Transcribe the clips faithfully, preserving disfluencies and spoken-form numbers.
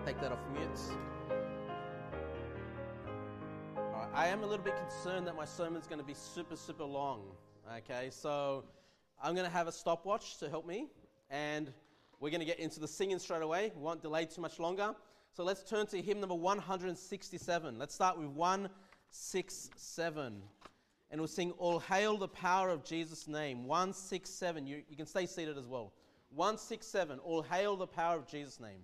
Take that off mute. All right, I am a little bit concerned that my sermon's going to be super, super long. Okay, so I'm going to have a stopwatch to help me, and we're going to get into the singing straight away. We won't delay too much longer. So let's turn to hymn number one hundred sixty-seven. Let's start with one sixty-seven. And we'll sing All Hail the Power of Jesus' Name. one sixty-seven. You, you can stay seated as well. one sixty-seven. All Hail the Power of Jesus' Name.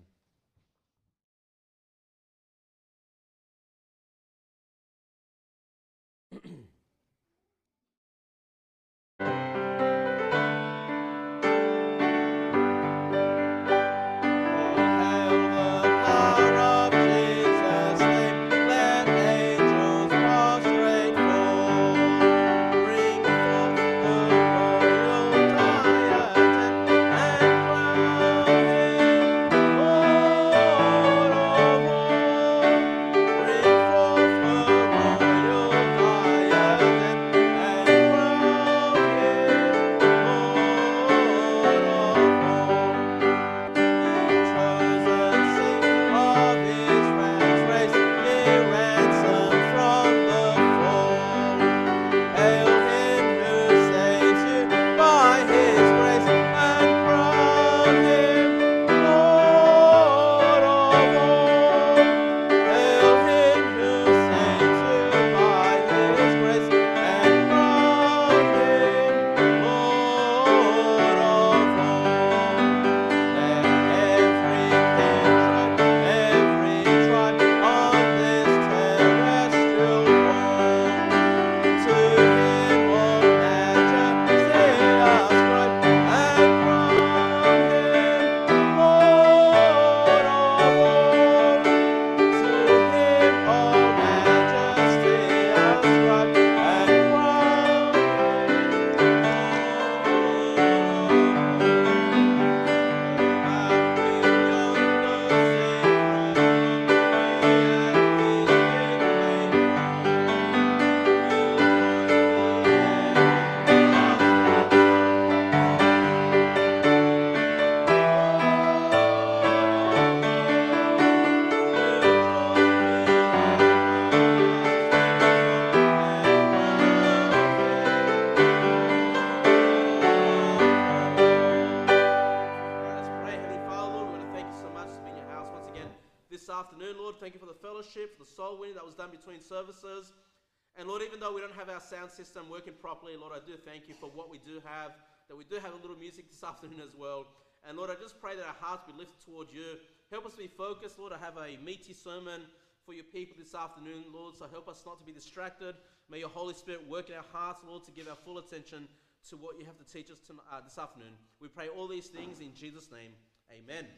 Services. And Lord, even though we don't have our sound system working properly, Lord, I do thank you for what we do have, that we do have a little music this afternoon as well. And Lord, I just pray that our hearts be lifted towards you. Help us to be focused, Lord. I have a meaty sermon for your people this afternoon, Lord, so help us not to be distracted. May your Holy Spirit work in our hearts, Lord, to give our full attention to what you have to teach us to, uh, this afternoon. We pray all these things in Jesus' name. Amen.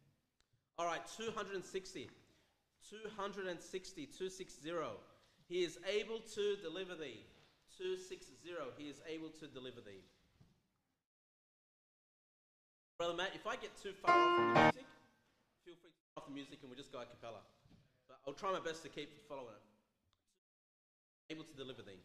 All right, two hundred sixty. two hundred sixty, two sixty. He is able to deliver thee. two sixty. He is able to deliver thee. Brother Matt, if I get too far off from the music, feel free to turn off the music and we'll just go a cappella. But I'll try my best to keep following it. Able to deliver thee.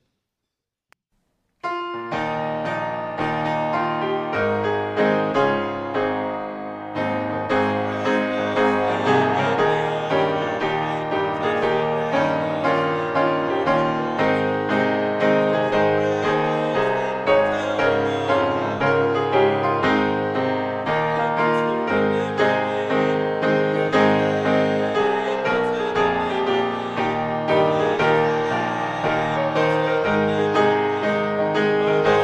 Oh,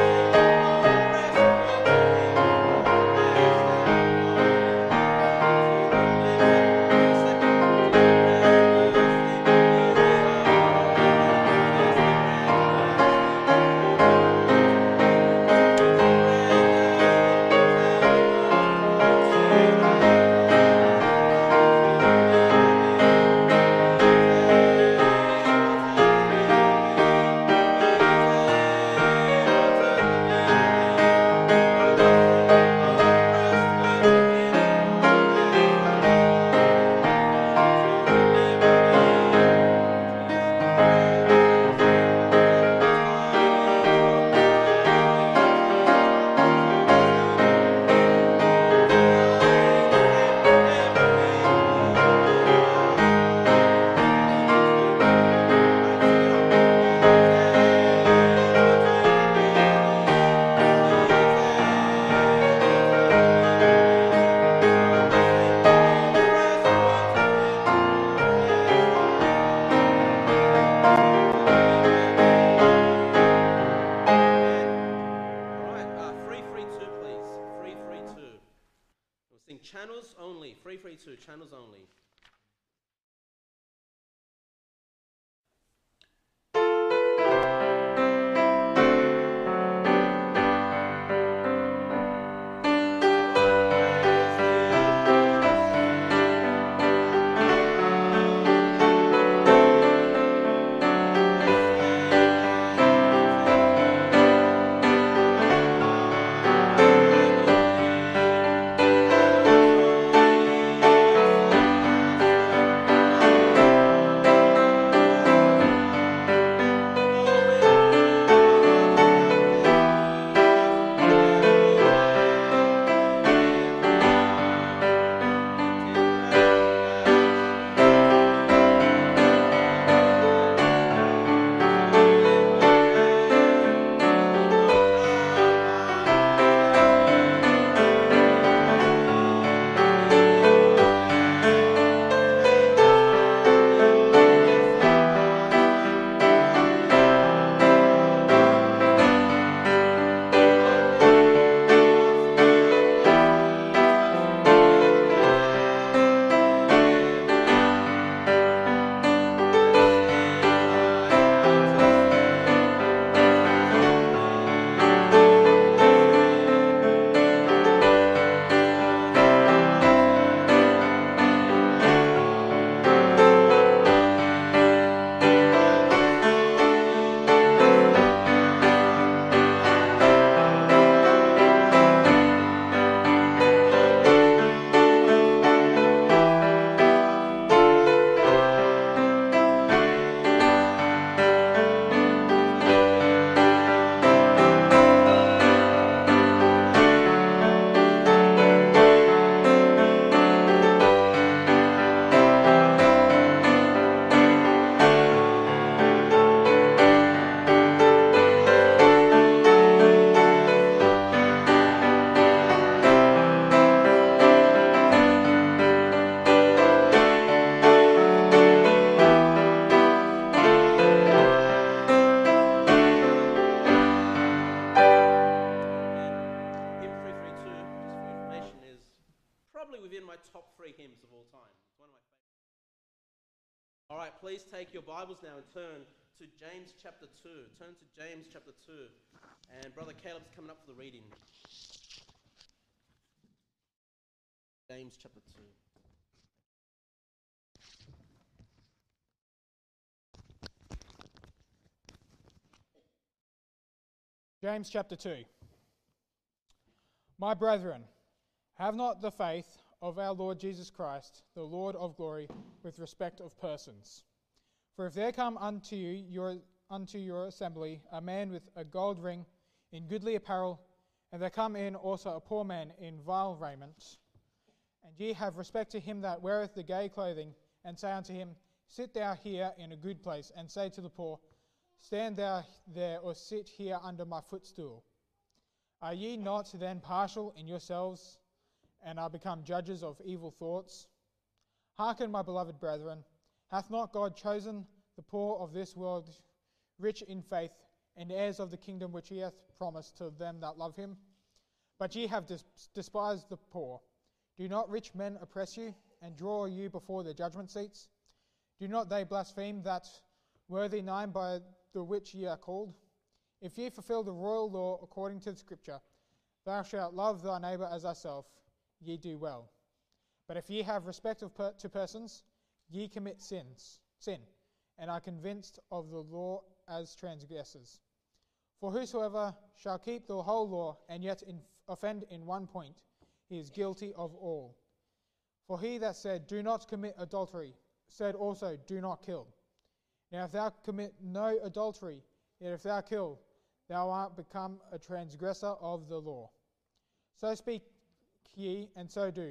channels only. three three two, channels only. All right, please take your Bibles now and turn to James chapter two. Turn to James chapter two. And Brother Caleb's coming up for the reading. James chapter two. James chapter two. My brethren, have not the faith of our Lord Jesus Christ, the Lord of glory, with respect of persons. For if there come unto you your unto your assembly a man with a gold ring in goodly apparel, and there come in also a poor man in vile raiment, and ye have respect to him that weareth the gay clothing, and say unto him, Sit thou here in a good place, and say to the poor, Stand thou there, or sit here under my footstool. Are ye not then partial in yourselves, and are become judges of evil thoughts? Hearken, my beloved brethren, hath not God chosen the poor of this world rich in faith, and heirs of the kingdom which he hath promised to them that love him? But ye have dis- despised the poor. Do not rich men oppress you, and draw you before the judgment seats? Do not they blaspheme that worthy name by the which ye are called? If ye fulfill the royal law according to the Scripture, Thou shalt love thy neighbour as thyself, ye do well. But if ye have respect of per- to persons, ye commit sins, sin, and are convinced of the law as transgressors. For whosoever shall keep the whole law, and yet in, offend in one point, he is guilty of all. For he that said, Do not commit adultery, said also, Do not kill. Now if thou commit no adultery, yet if thou kill, thou art become a transgressor of the law. So speak ye, and so do,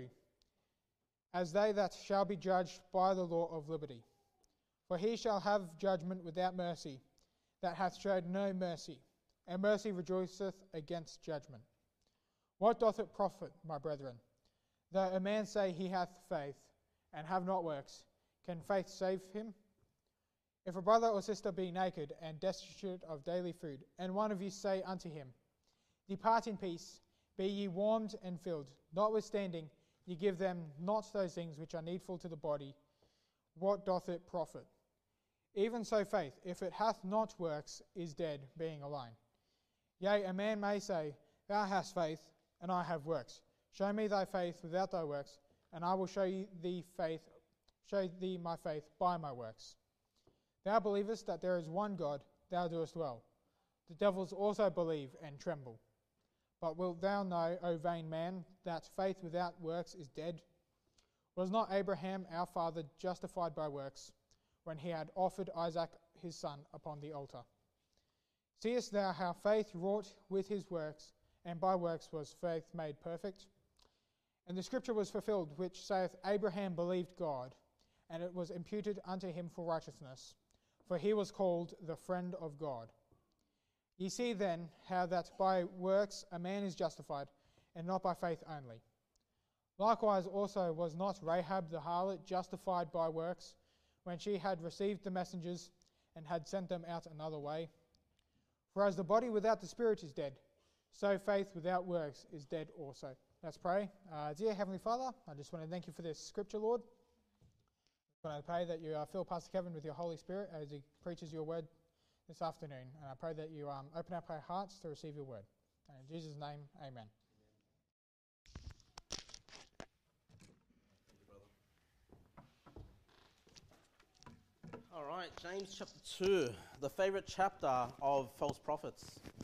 as they that shall be judged by the law of liberty. For he shall have judgment without mercy, that hath showed no mercy, and mercy rejoiceth against judgment. What doth it profit, my brethren, though a man say he hath faith, and have not works? Can faith save him? If a brother or sister be naked, and destitute of daily food, and one of you say unto him, Depart in peace, be ye warmed and filled, notwithstanding ye give them not those things which are needful to the body, what doth it profit? Even so faith, if it hath not works, is dead, being alone. Yea, a man may say, Thou hast faith, and I have works. Show me thy faith without thy works, and I will show thee faith, show thee my faith by my works. Thou believest that there is one God, thou doest well. The devils also believe and tremble. But wilt thou know, O vain man, that faith without works is dead? Was not Abraham our father justified by works, when he had offered Isaac his son upon the altar? Seest thou how faith wrought with his works, and by works was faith made perfect? And the scripture was fulfilled, which saith, Abraham believed God, and it was imputed unto him for righteousness, for he was called the friend of God. Ye see then how that by works a man is justified, and not by faith only. Likewise also was not Rahab the harlot justified by works, when she had received the messengers, and had sent them out another way? For as the body without the spirit is dead, so faith without works is dead also. Let's pray. Uh, dear Heavenly Father, I just want to thank you for this scripture, Lord. I want to pray that you uh, fill Pastor Kevin with your Holy Spirit as he preaches your word this afternoon. And I pray that you um, open up our hearts to receive your word. And in Jesus' name, amen. All right, James chapter two, the favorite chapter of false prophets.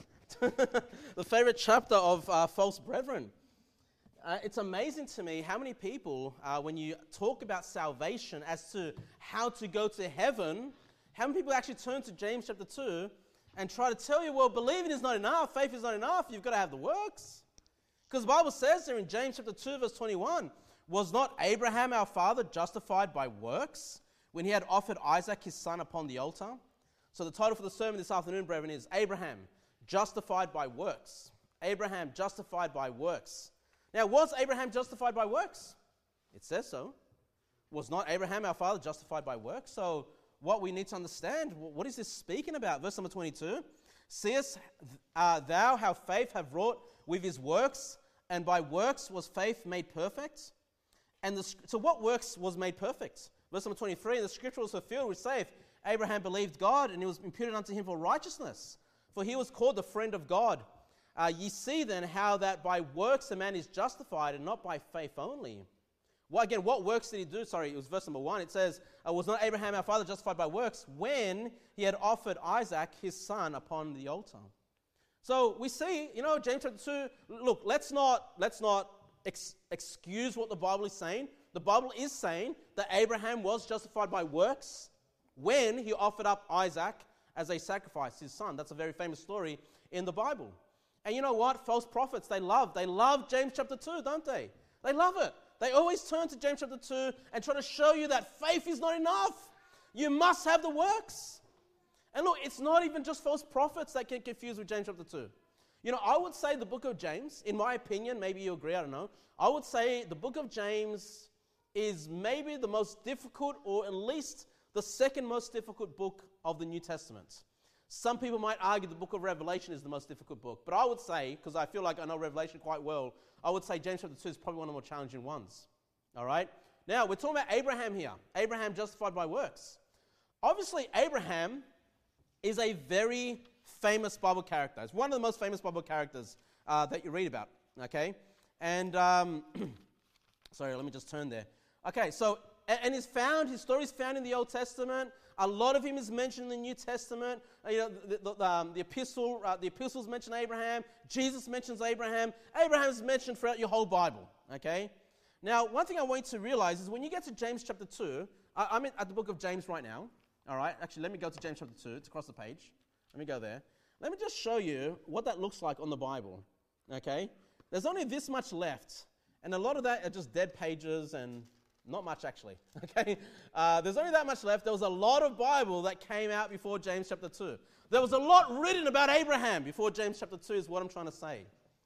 The favorite chapter of uh, false brethren. Uh, it's amazing to me how many people, uh, when you talk about salvation as to how to go to heaven, how many people actually turn to James chapter two and try to tell you, well, believing is not enough, faith is not enough, you've got to have the works. Because the Bible says there in James chapter two, verse twenty-one, was not Abraham our father justified by works when he had offered Isaac his son upon the altar? So the title for the sermon this afternoon, brethren, is Abraham, justified by works. Abraham, justified by works. Now, was Abraham justified by works? It says so. Was not Abraham our father justified by works? So what we need to understand, what is this speaking about? Verse number twenty-two, Seest uh, thou how faith have wrought with his works, and by works was faith made perfect? And the, so what works was made perfect? Verse number twenty-three, and the scripture was fulfilled, which saith, Abraham believed God, and it was imputed unto him for righteousness, for he was called the friend of God. Uh, ye see then how that by works a man is justified, and not by faith only. Well, again, what works did he do? Sorry, it was verse number one. It says, uh, was not Abraham our father justified by works when he had offered Isaac his son upon the altar? So we see, you know, James chapter two, look, let's not, let's not ex- excuse what the Bible is saying. The Bible is saying that Abraham was justified by works when he offered up Isaac as a sacrifice, his son. That's a very famous story in the Bible. And you know what? False prophets, they love, they love James chapter two, don't they? They love it. They always turn to James chapter two and try to show you that faith is not enough. You must have the works. And look, it's not even just false prophets that get confused with James chapter two. You know, I would say the book of James, in my opinion, maybe you agree, I don't know. I would say the book of James is maybe the most difficult, or at least the second most difficult book of the New Testament. Some people might argue the book of Revelation is the most difficult book, but I would say, because I feel like I know Revelation quite well, I would say James chapter two is probably one of the more challenging ones. All right? Now, we're talking about Abraham here. Abraham justified by works. Obviously, Abraham is a very famous Bible character. It's one of the most famous Bible characters uh, that you read about, okay? And, um, sorry, let me just turn there. Okay, so, and, and is found, his story is found in the Old Testament. A lot of him is mentioned in the New Testament. Uh, you know, the, the, the, um, the epistle, uh, the epistles mention Abraham. Jesus mentions Abraham. Abraham is mentioned throughout your whole Bible. Okay. Now, one thing I want you to realize is when you get to James chapter two, I, I'm at the book of James right now. All right. Actually, let me go to James chapter two. It's across the page. Let me go there. Let me just show you what that looks like on the Bible. Okay. There's only this much left, and a lot of that are just dead pages and. Not much, actually, okay? Uh, there's only that much left. There was a lot of Bible that came out before James chapter two. There was a lot written about Abraham before James chapter two is what I'm trying to say,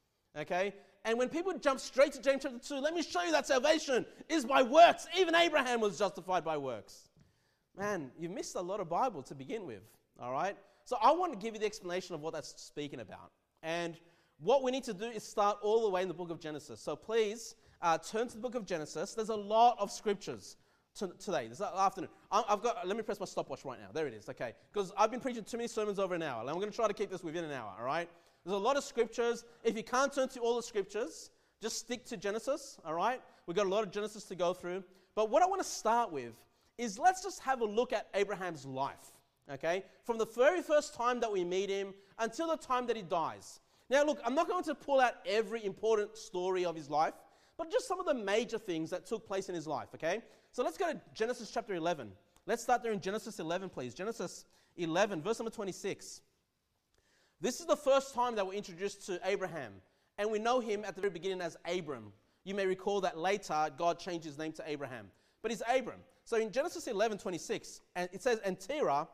okay? And when people jump straight to James chapter two, let me show you that salvation is by works. Even Abraham was justified by works. Man, you missed a lot of Bible to begin with, all right? So I want to give you the explanation of what that's speaking about. And what we need to do is start all the way in the book of Genesis. So please uh, turn to the book of Genesis. There's a lot of scriptures to, today, this afternoon. I, I've got, let me press my stopwatch right now. There it is, okay. Because I've been preaching too many sermons over an hour, and I'm going to try to keep this within an hour, all right? There's a lot of scriptures. If you can't turn to all the scriptures, just stick to Genesis, all right? We've got a lot of Genesis to go through. But what I want to start with is let's just have a look at Abraham's life, okay? From the very first time that we meet him until the time that he dies. Now, look, I'm not going to pull out every important story of his life, but just some of the major things that took place in his life, okay? So let's go to Genesis chapter eleven. Let's start there in Genesis eleven, please. Genesis eleven, verse number twenty-six. This is the first time that we're introduced to Abraham, and we know him at the very beginning as Abram. You may recall that later God changed his name to Abraham, but he's Abram. So in Genesis eleven, twenty-six, and it says, and Terah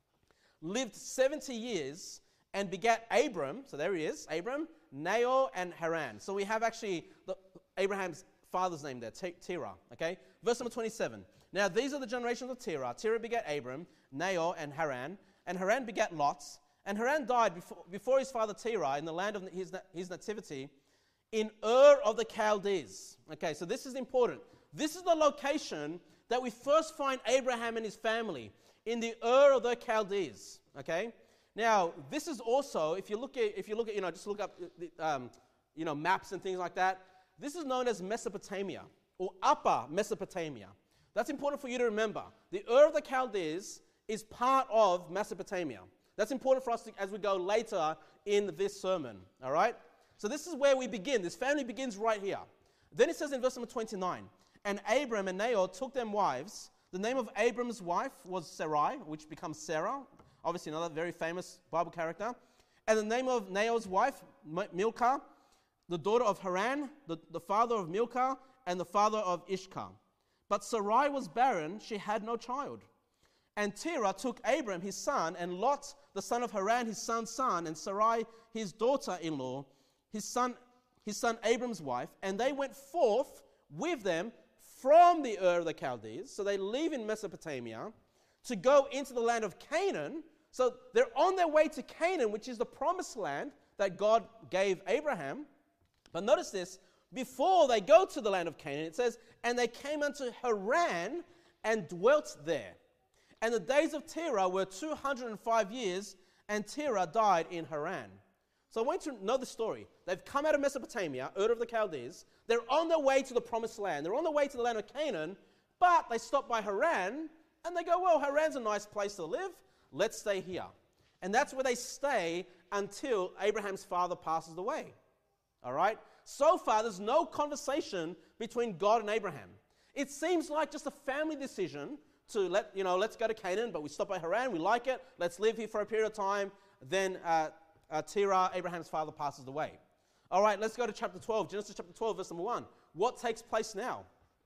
lived seventy years and begat Abram, so there he is, Abram, Nahor, and Haran. So we have actually the, Abraham's father's name there, Terah, okay? Verse number twenty-seven. Now these are the generations of Terah. Terah begat Abram, Nahor, and Haran, and Haran begat Lot, and Haran died before, before his father Terah in the land of his, his nativity in Ur of the Chaldees. Okay, so this is important. This is the location that we first find Abraham and his family, in the Ur of the Chaldees, okay? Now, this is also, if you look at, if you look at, you know, just look up, um, you know, maps and things like that, this is known as Mesopotamia, or Upper Mesopotamia. That's important for you to remember. The Ur of the Chaldees is part of Mesopotamia. That's important for us to, as we go later in this sermon, all right? So this is where we begin. This family begins right here. Then it says in verse number twenty-nine, and Abram and Nahor took them wives. The name of Abram's wife was Sarai, which becomes Sarah, obviously another very famous Bible character. And the name of Nahor's wife, Milcah, the daughter of Haran, the, the father of Milcah, and the father of Ishkar. But Sarai was barren, she had no child. And Terah took Abram his son, and Lot the son of Haran his son's son, and Sarai his daughter-in-law, his son, his son Abram's wife, and they went forth with them from the Ur of the Chaldees. So they leave in Mesopotamia to go into the land of Canaan. So they're on their way to Canaan, which is the promised land that God gave Abraham. But notice this, before they go to the land of Canaan, it says, and they came unto Haran and dwelt there. And the days of Terah were two hundred five years, and Terah died in Haran. So I want you to know the story. They've come out of Mesopotamia, Ur of the Chaldees. They're on their way to the promised land. They're on their way to the land of Canaan, but they stop by Haran, and they go, well, Haran's a nice place to live. Let's stay here. And that's where they stay until Abraham's father passes away. All right? So far, there's no conversation between God and Abraham. It seems like just a family decision to let, you know, let's go to Canaan, but we stop by Haran, we like it, let's live here for a period of time. Then uh, uh, Terah, Abraham's father, passes away. All right, let's go to chapter twelve, Genesis chapter twelve, verse number one. What takes place now?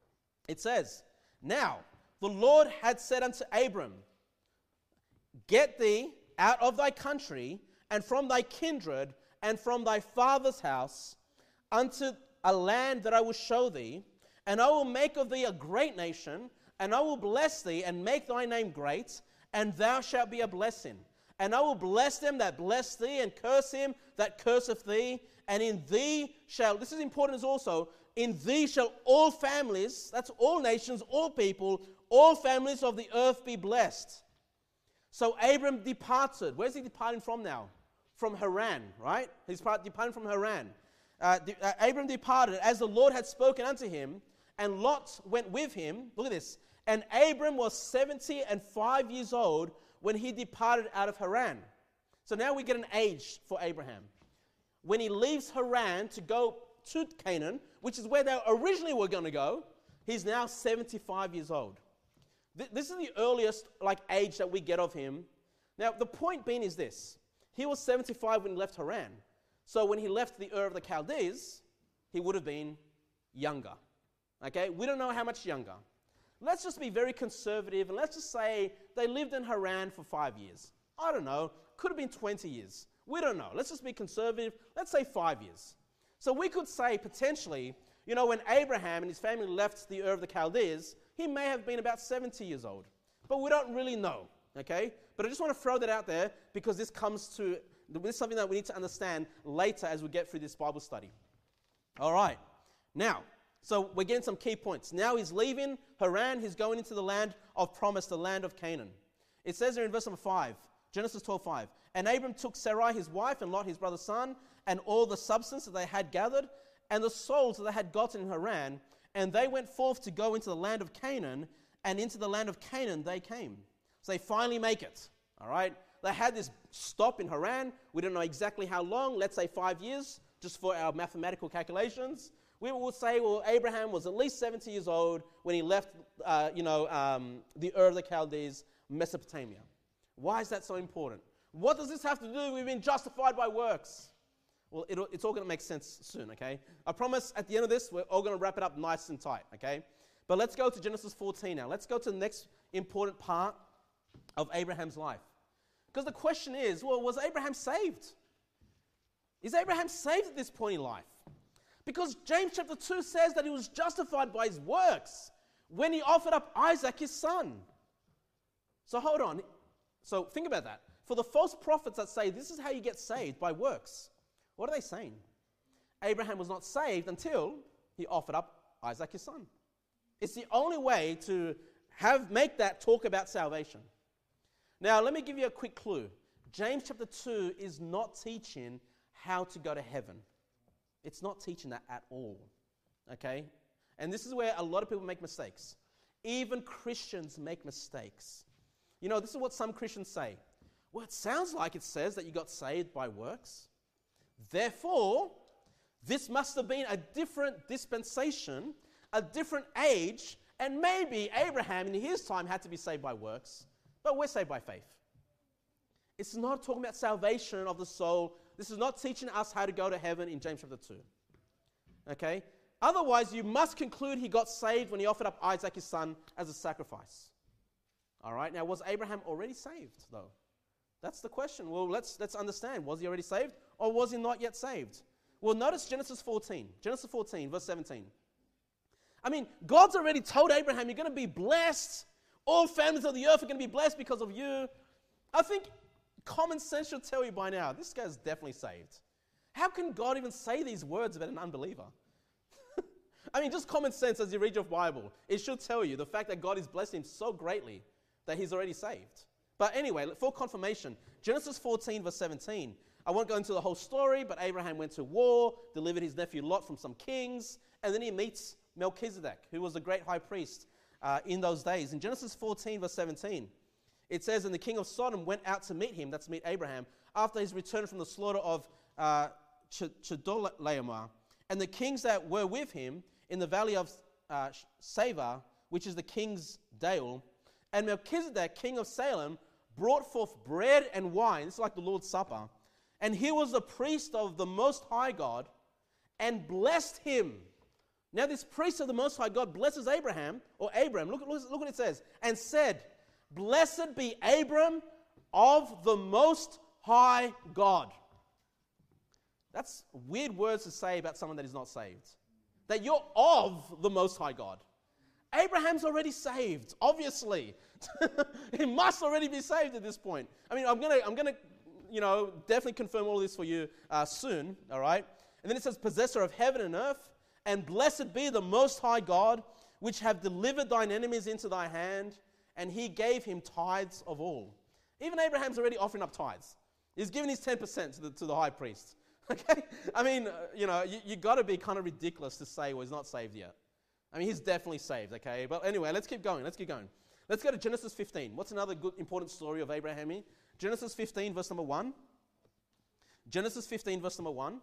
It says, now the Lord had said unto Abram, get thee out of thy country, and from thy kindred, and from thy father's house, unto a land that I will show thee, and I will make of thee a great nation, and I will bless thee, and make thy name great, and thou shalt be a blessing. And I will bless them that bless thee, and curse him that curseth thee, and in thee shall, this is important as also, in thee shall all families, that's all nations, all people, all families of the earth be blessed. So Abram departed. Where's he departing from now? From Haran, right? He's departing from Haran. Uh, de- uh, Abram departed as the Lord had spoken unto him, and Lot went with him. Look at this. And Abram was seventy and five years old when he departed out of Haran. So now we get an age for Abraham. When he leaves Haran to go to Canaan, which is where they originally were going to go, he's now seventy-five years old. Th- this is the earliest like age that we get of him. Now, the point being is this. He was seventy-five when he left Haran. So when he left the Ur of the Chaldees, he would have been younger. Okay? We don't know how much younger. Let's just be very conservative, and let's just say they lived in Haran for five years. I don't know. Could have been twenty years. We don't know. Let's just be conservative. Let's say five years. So we could say potentially, you know, when Abraham and his family left the Ur of the Chaldees, he may have been about seventy years old. But we don't really know, okay? But I just want to throw that out there because this comes to This is something that we need to understand later as we get through this Bible study. All right. Now, so we're getting some key points. Now he's leaving Haran. He's going into the land of promise, the land of Canaan. It says there in verse number five, Genesis twelve five, and Abram took Sarai his wife and Lot his brother's son and all the substance that they had gathered and the souls that they had gotten in Haran, and they went forth to go into the land of Canaan, and into the land of Canaan they came. So they finally make it. All right. They had this stop in Haran. We don't know exactly how long. Let's say five years, just for our mathematical calculations. We will say, well, Abraham was at least seventy years old when he left, uh, you know, um, the Ur of the Chaldees, Mesopotamia. Why is that so important? What does this have to do? We've been justified by works. Well, it'll, it's all going to make sense soon, okay? I promise at the end of this, we're all going to wrap it up nice and tight, okay? But let's go to Genesis fourteen now. Let's go to the next important part of Abraham's life. Because the question is, well, was Abraham saved? Is Abraham saved at this point in life? Because James chapter two says that he was justified by his works when he offered up Isaac, his son. So hold on. So think about that. For the false prophets that say this is how you get saved, by works, what are they saying? Abraham was not saved until he offered up Isaac, his son. It's the only way to have make that talk about salvation. Now, let me give you a quick clue. James chapter two is not teaching how to go to heaven. It's not teaching that at all, okay? And this is where a lot of people make mistakes. Even Christians make mistakes. You know, this is what some Christians say. Well, it sounds like it says that you got saved by works. Therefore, this must have been a different dispensation, a different age, and maybe Abraham in his time had to be saved by works, but we're saved by faith. It's not talking about salvation of the soul. This is not teaching us how to go to heaven in James chapter two. Okay? Otherwise, you must conclude he got saved when he offered up Isaac, his son, as a sacrifice. All right? Now, was Abraham already saved, though? That's the question. Well, let's, let's understand. Was he already saved, or was he not yet saved? Well, notice Genesis fourteen. Genesis fourteen, verse seventeen. I mean, God's already told Abraham, you're going to be blessed. All families of the earth are going to be blessed because of you. I think common sense should tell you by now, this guy's definitely saved. How can God even say these words about an unbeliever? I mean, just common sense as you read your Bible, it should tell you the fact that God is blessing him so greatly that he's already saved. But anyway, for confirmation, Genesis fourteen, verse seventeen. I won't go into the whole story, but Abraham went to war, delivered his nephew Lot from some kings, and then he meets Melchizedek, who was the great high priest uh, in those days. In Genesis fourteen, verse seventeen, it says, and the king of Sodom went out to meet him, that's meet Abraham, after his return from the slaughter of uh, Ch- Chedorlaomer, and the kings that were with him in the valley of uh, Savah, which is the king's dale, and Melchizedek, king of Salem, brought forth bread and wine. It's like the Lord's Supper. And he was the priest of the Most High God and blessed him. Now this priest of the Most High God blesses Abraham, or Abram, look, look, look what it says, and said, blessed be Abram of the Most High God. That's weird words to say about someone that is not saved. That you're of the Most High God. Abraham's already saved, obviously. He must already be saved at this point. I mean, I'm going to, I'm going to, you know, definitely confirm all this for you uh, soon, all right? And then it says, possessor of heaven and earth, and blessed be the Most High God, which have delivered thine enemies into thy hand, and he gave him tithes of all. Even Abraham's already offering up tithes. He's giving his ten percent to the, to the high priest. Okay? I mean, uh, you know, you, you got to be kind of ridiculous to say, well, he's not saved yet. I mean, he's definitely saved, okay? But anyway, let's keep going. Let's keep going. Let's go to Genesis fifteen. What's another good, important story of Abraham here? Genesis fifteen, verse number one. Genesis fifteen, verse number one.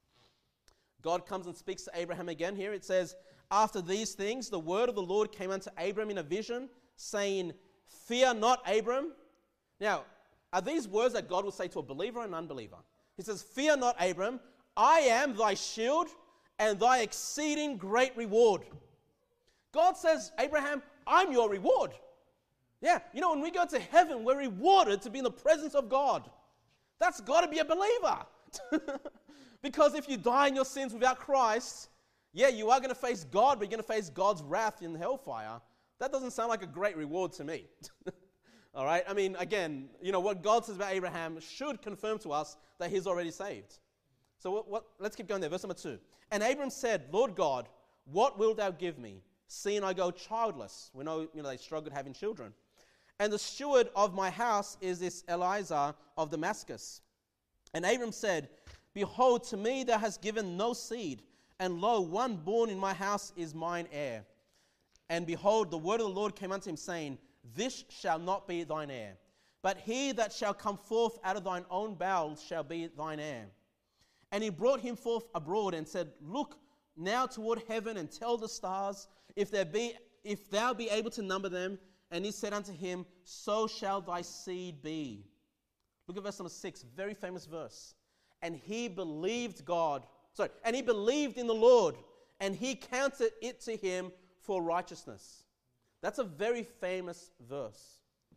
God comes and speaks to Abraham again here. It says, after these things, the word of the Lord came unto Abram in a vision, saying, fear not, Abram. Now, are these words that God would say to a believer or an unbeliever? He says, fear not, Abram. I am thy shield and thy exceeding great reward. God says, Abraham, I'm your reward. Yeah, you know, when we go to heaven, we're rewarded to be in the presence of God. That's got to be a believer. Because if you die in your sins without Christ, yeah, you are going to face God, but you're going to face God's wrath in hellfire. That doesn't sound like a great reward to me. All right? I mean, again, you know, what God says about Abraham should confirm to us that he's already saved. So what, what, let's keep going there. Verse number two. And Abram said, Lord God, what wilt thou give me, seeing I go childless? We know, you know, they struggled having children. And the steward of my house is this Eliezer of Damascus. And Abram said, behold, to me thou hast given no seed, and lo, one born in my house is mine heir. And behold, the word of the Lord came unto him, saying, this shall not be thine heir, but he that shall come forth out of thine own bowels shall be thine heir. And he brought him forth abroad and said, look now toward heaven and tell the stars, if there be, if thou be able to number them. And he said unto him, so shall thy seed be. Look at verse number six, very famous verse. And he believed God, sorry, and he believed in the Lord, and he counted it to him for righteousness. That's a very famous verse.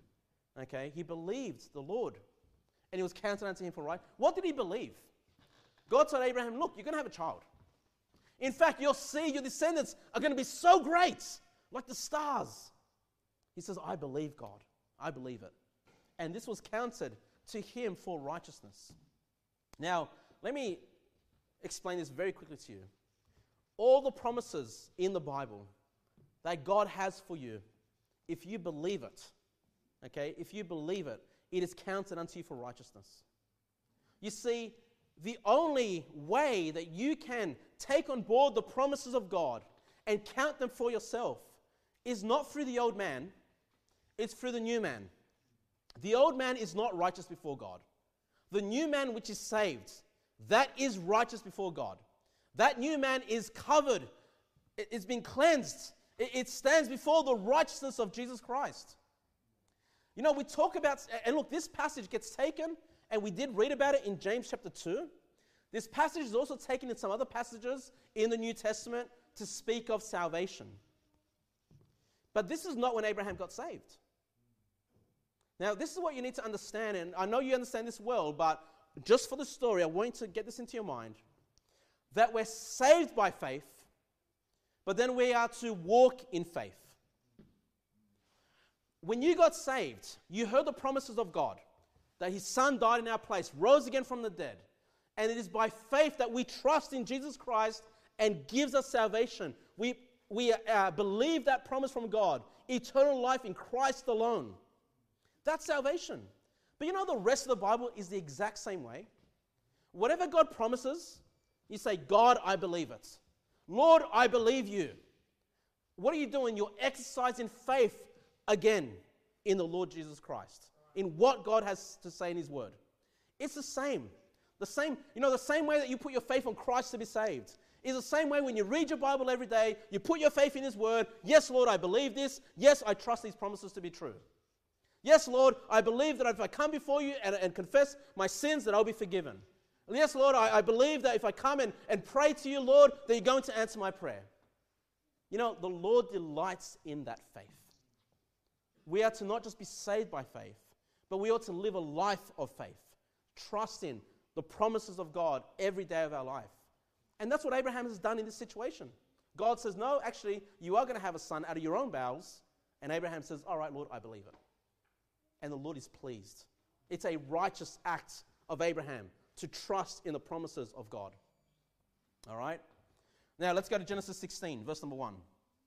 Okay, he believed the Lord, and he was counted unto him for right. What did he believe? God told Abraham, look, you're going to have a child. In fact, your seed, your descendants are going to be so great, like the stars. He says, I believe God. I believe it. And this was counted to him for righteousness. Now, let me explain this very quickly to you. All the promises in the Bible that God has for you, if you believe it, okay, if you believe it, it is counted unto you for righteousness. You see, the only way that you can take on board the promises of God and count them for yourself is not through the old man, it's through the new man. The old man is not righteous before God. The new man which is saved, that is righteous before God. That new man is covered, it's been cleansed. It stands before the righteousness of Jesus Christ. You know, we talk about, and look, this passage gets taken, and we did read about it in James chapter two. This passage is also taken in some other passages in the New Testament to speak of salvation. But this is not when Abraham got saved. Now, this is what you need to understand, and I know you understand this well, but just for the story, I want you to get this into your mind, that we're saved by faith, but then we are to walk in faith. When you got saved, you heard the promises of God, that his son died in our place, rose again from the dead, and it is by faith that we trust in Jesus Christ and gives us salvation. We, we uh, believe that promise from God, eternal life in Christ alone. That's salvation. But you know, the rest of the Bible is the exact same way. Whatever God promises, you say, God, I believe it. Lord, I believe you. What are you doing? You're exercising faith again in the Lord Jesus Christ, in what God has to say in his word. It's the same. The same, you know, the same way that you put your faith on Christ to be saved is the same way when you read your Bible every day, you put your faith in his word. Yes, Lord, I believe this. Yes, I trust these promises to be true. Yes, Lord, I believe that if I come before you and, and confess my sins, that I'll be forgiven. And yes, Lord, I, I believe that if I come and, and pray to you, Lord, that you're going to answer my prayer. You know, the Lord delights in that faith. We are to not just be saved by faith, but we ought to live a life of faith, trusting the promises of God every day of our life. And that's what Abraham has done in this situation. God says, no, actually, you are going to have a son out of your own bowels. And Abraham says, all right, Lord, I believe it. And the Lord is pleased. It's a righteous act of Abraham to trust in the promises of God. All right? Now, let's go to Genesis sixteen, verse number one.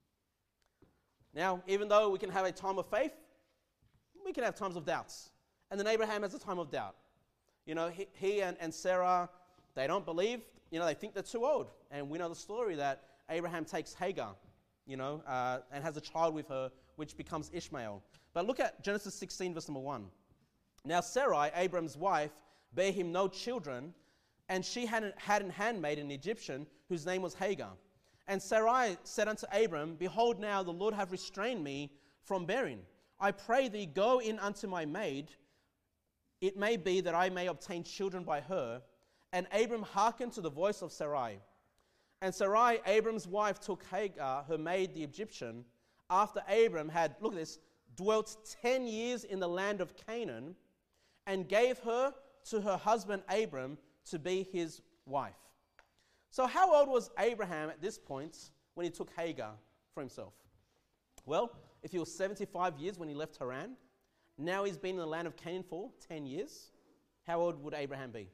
Now, even though we can have a time of faith, we can have times of doubts. And then Abraham has a time of doubt. You know, he, he and, and Sarah, they don't believe. You know, they think they're too old. And we know the story that Abraham takes Hagar, you know, uh, and has a child with her, which becomes Ishmael. But look at Genesis sixteen, verse number one. Now Sarai, Abram's wife, bare him no children, and she had, an, had an handmaid, an Egyptian, whose name was Hagar. And Sarai said unto Abram, behold, now the Lord hath restrained me from bearing. I pray thee, go in unto my maid. It may be that I may obtain children by her. And Abram hearkened to the voice of Sarai. And Sarai, Abram's wife, took Hagar, her maid, the Egyptian, after Abram had, look at this, dwelt ten years in the land of Canaan, and gave her to her husband Abram to be his wife. So how old was Abraham at this point when he took Hagar for himself? Well, if he was seventy-five years when he left Haran, Now he's been in the land of Canaan for ten years. How old would Abraham be?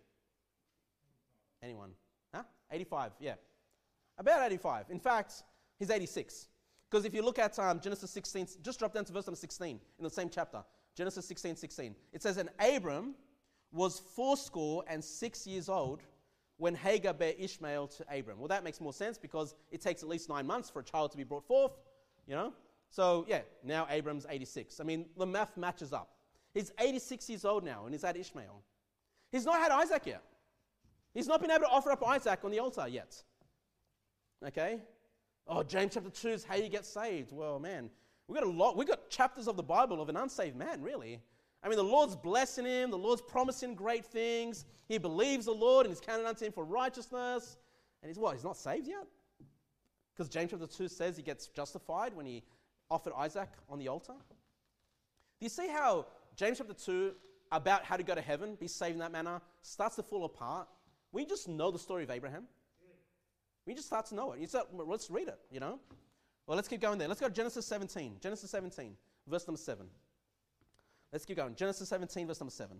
Anyone? Huh? eighty-five, yeah. About eighty-five. In fact, he's eighty-six. Because if you look at um, Genesis sixteen, just drop down to verse number sixteen in the same chapter. Genesis sixteen, sixteen. It says, and Abram was fourscore and six years old when Hagar bare Ishmael to Abram. Well, that makes more sense because it takes at least nine months for a child to be brought forth, you know. So, yeah, now Abram's eighty-six. I mean, the math matches up. He's eighty-six years old now and he's had Ishmael. He's not had Isaac yet. He's not been able to offer up Isaac on the altar yet. Okay? Oh, James chapter two is how you get saved. Well, man, we've got a lot. We've got chapters of the Bible of an unsaved man, really. I mean, the Lord's blessing him. The Lord's promising great things. He believes the Lord and is counted unto him for righteousness. And he's what? He's not saved yet? Because James chapter two says he gets justified when he offered Isaac on the altar. Do you see how James chapter two, about how to go to heaven, be saved in that manner, starts to fall apart? We just know the story of Abraham. We just start to know it. You start, let's read it, you know. Well, let's keep going there. Let's go to Genesis seventeen. Genesis seventeen, verse number seven. Let's keep going. Genesis seventeen, verse number seven.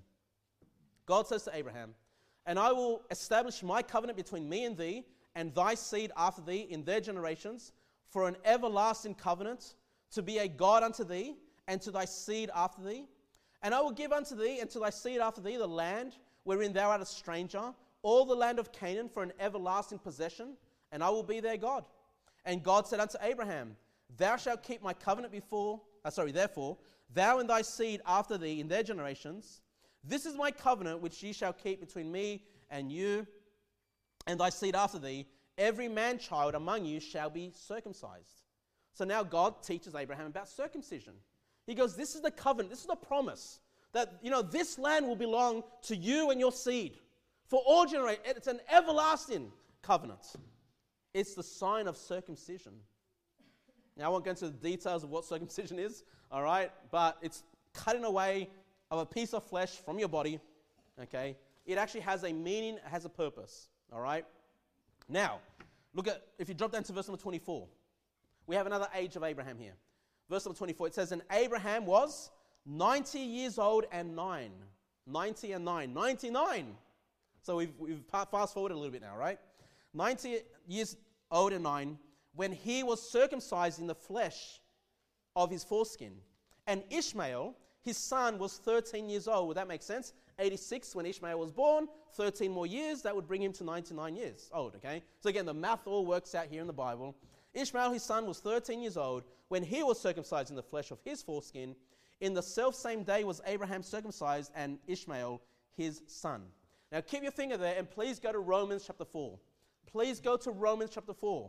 God says to Abraham, and I will establish my covenant between me and thee, and thy seed after thee in their generations, for an everlasting covenant, to be a God unto thee, and to thy seed after thee. And I will give unto thee, and to thy seed after thee, the land wherein thou art a stranger, all the land of Canaan for an everlasting possession, and I will be their God. And God said unto Abraham, thou shalt keep my covenant before, uh, sorry, therefore, thou and thy seed after thee in their generations. This is my covenant which ye shall keep between me and you and thy seed after thee. Every man-child among you shall be circumcised. So now God teaches Abraham about circumcision. He goes, this is the covenant, this is the promise that, you know, this land will belong to you and your seed for all generations. It's an everlasting covenant. It's the sign of circumcision. Now, I won't go into the details of what circumcision is, all right? But it's cutting away of a piece of flesh from your body, okay? It actually has a meaning, it has a purpose, all right? Now, look at, if you drop down to verse number twenty-four, we have another age of Abraham here. Verse number twenty-four, it says, and Abraham was ninety years old and nine. ninety and nine. ninety-nine. So we've, we've fast forwarded a little bit now, right? ninety years old and nine, when he was circumcised in the flesh of his foreskin. And Ishmael, his son, was thirteen years old. Would that make sense? eighty-six when Ishmael was born, thirteen more years, that would bring him to ninety-nine years old, okay? So again, the math all works out here in the Bible. Ishmael, his son, was thirteen years old when he was circumcised in the flesh of his foreskin. In the selfsame day was Abraham circumcised and Ishmael his son. Now keep your finger there and please go to Romans chapter four. Please go to Romans chapter four.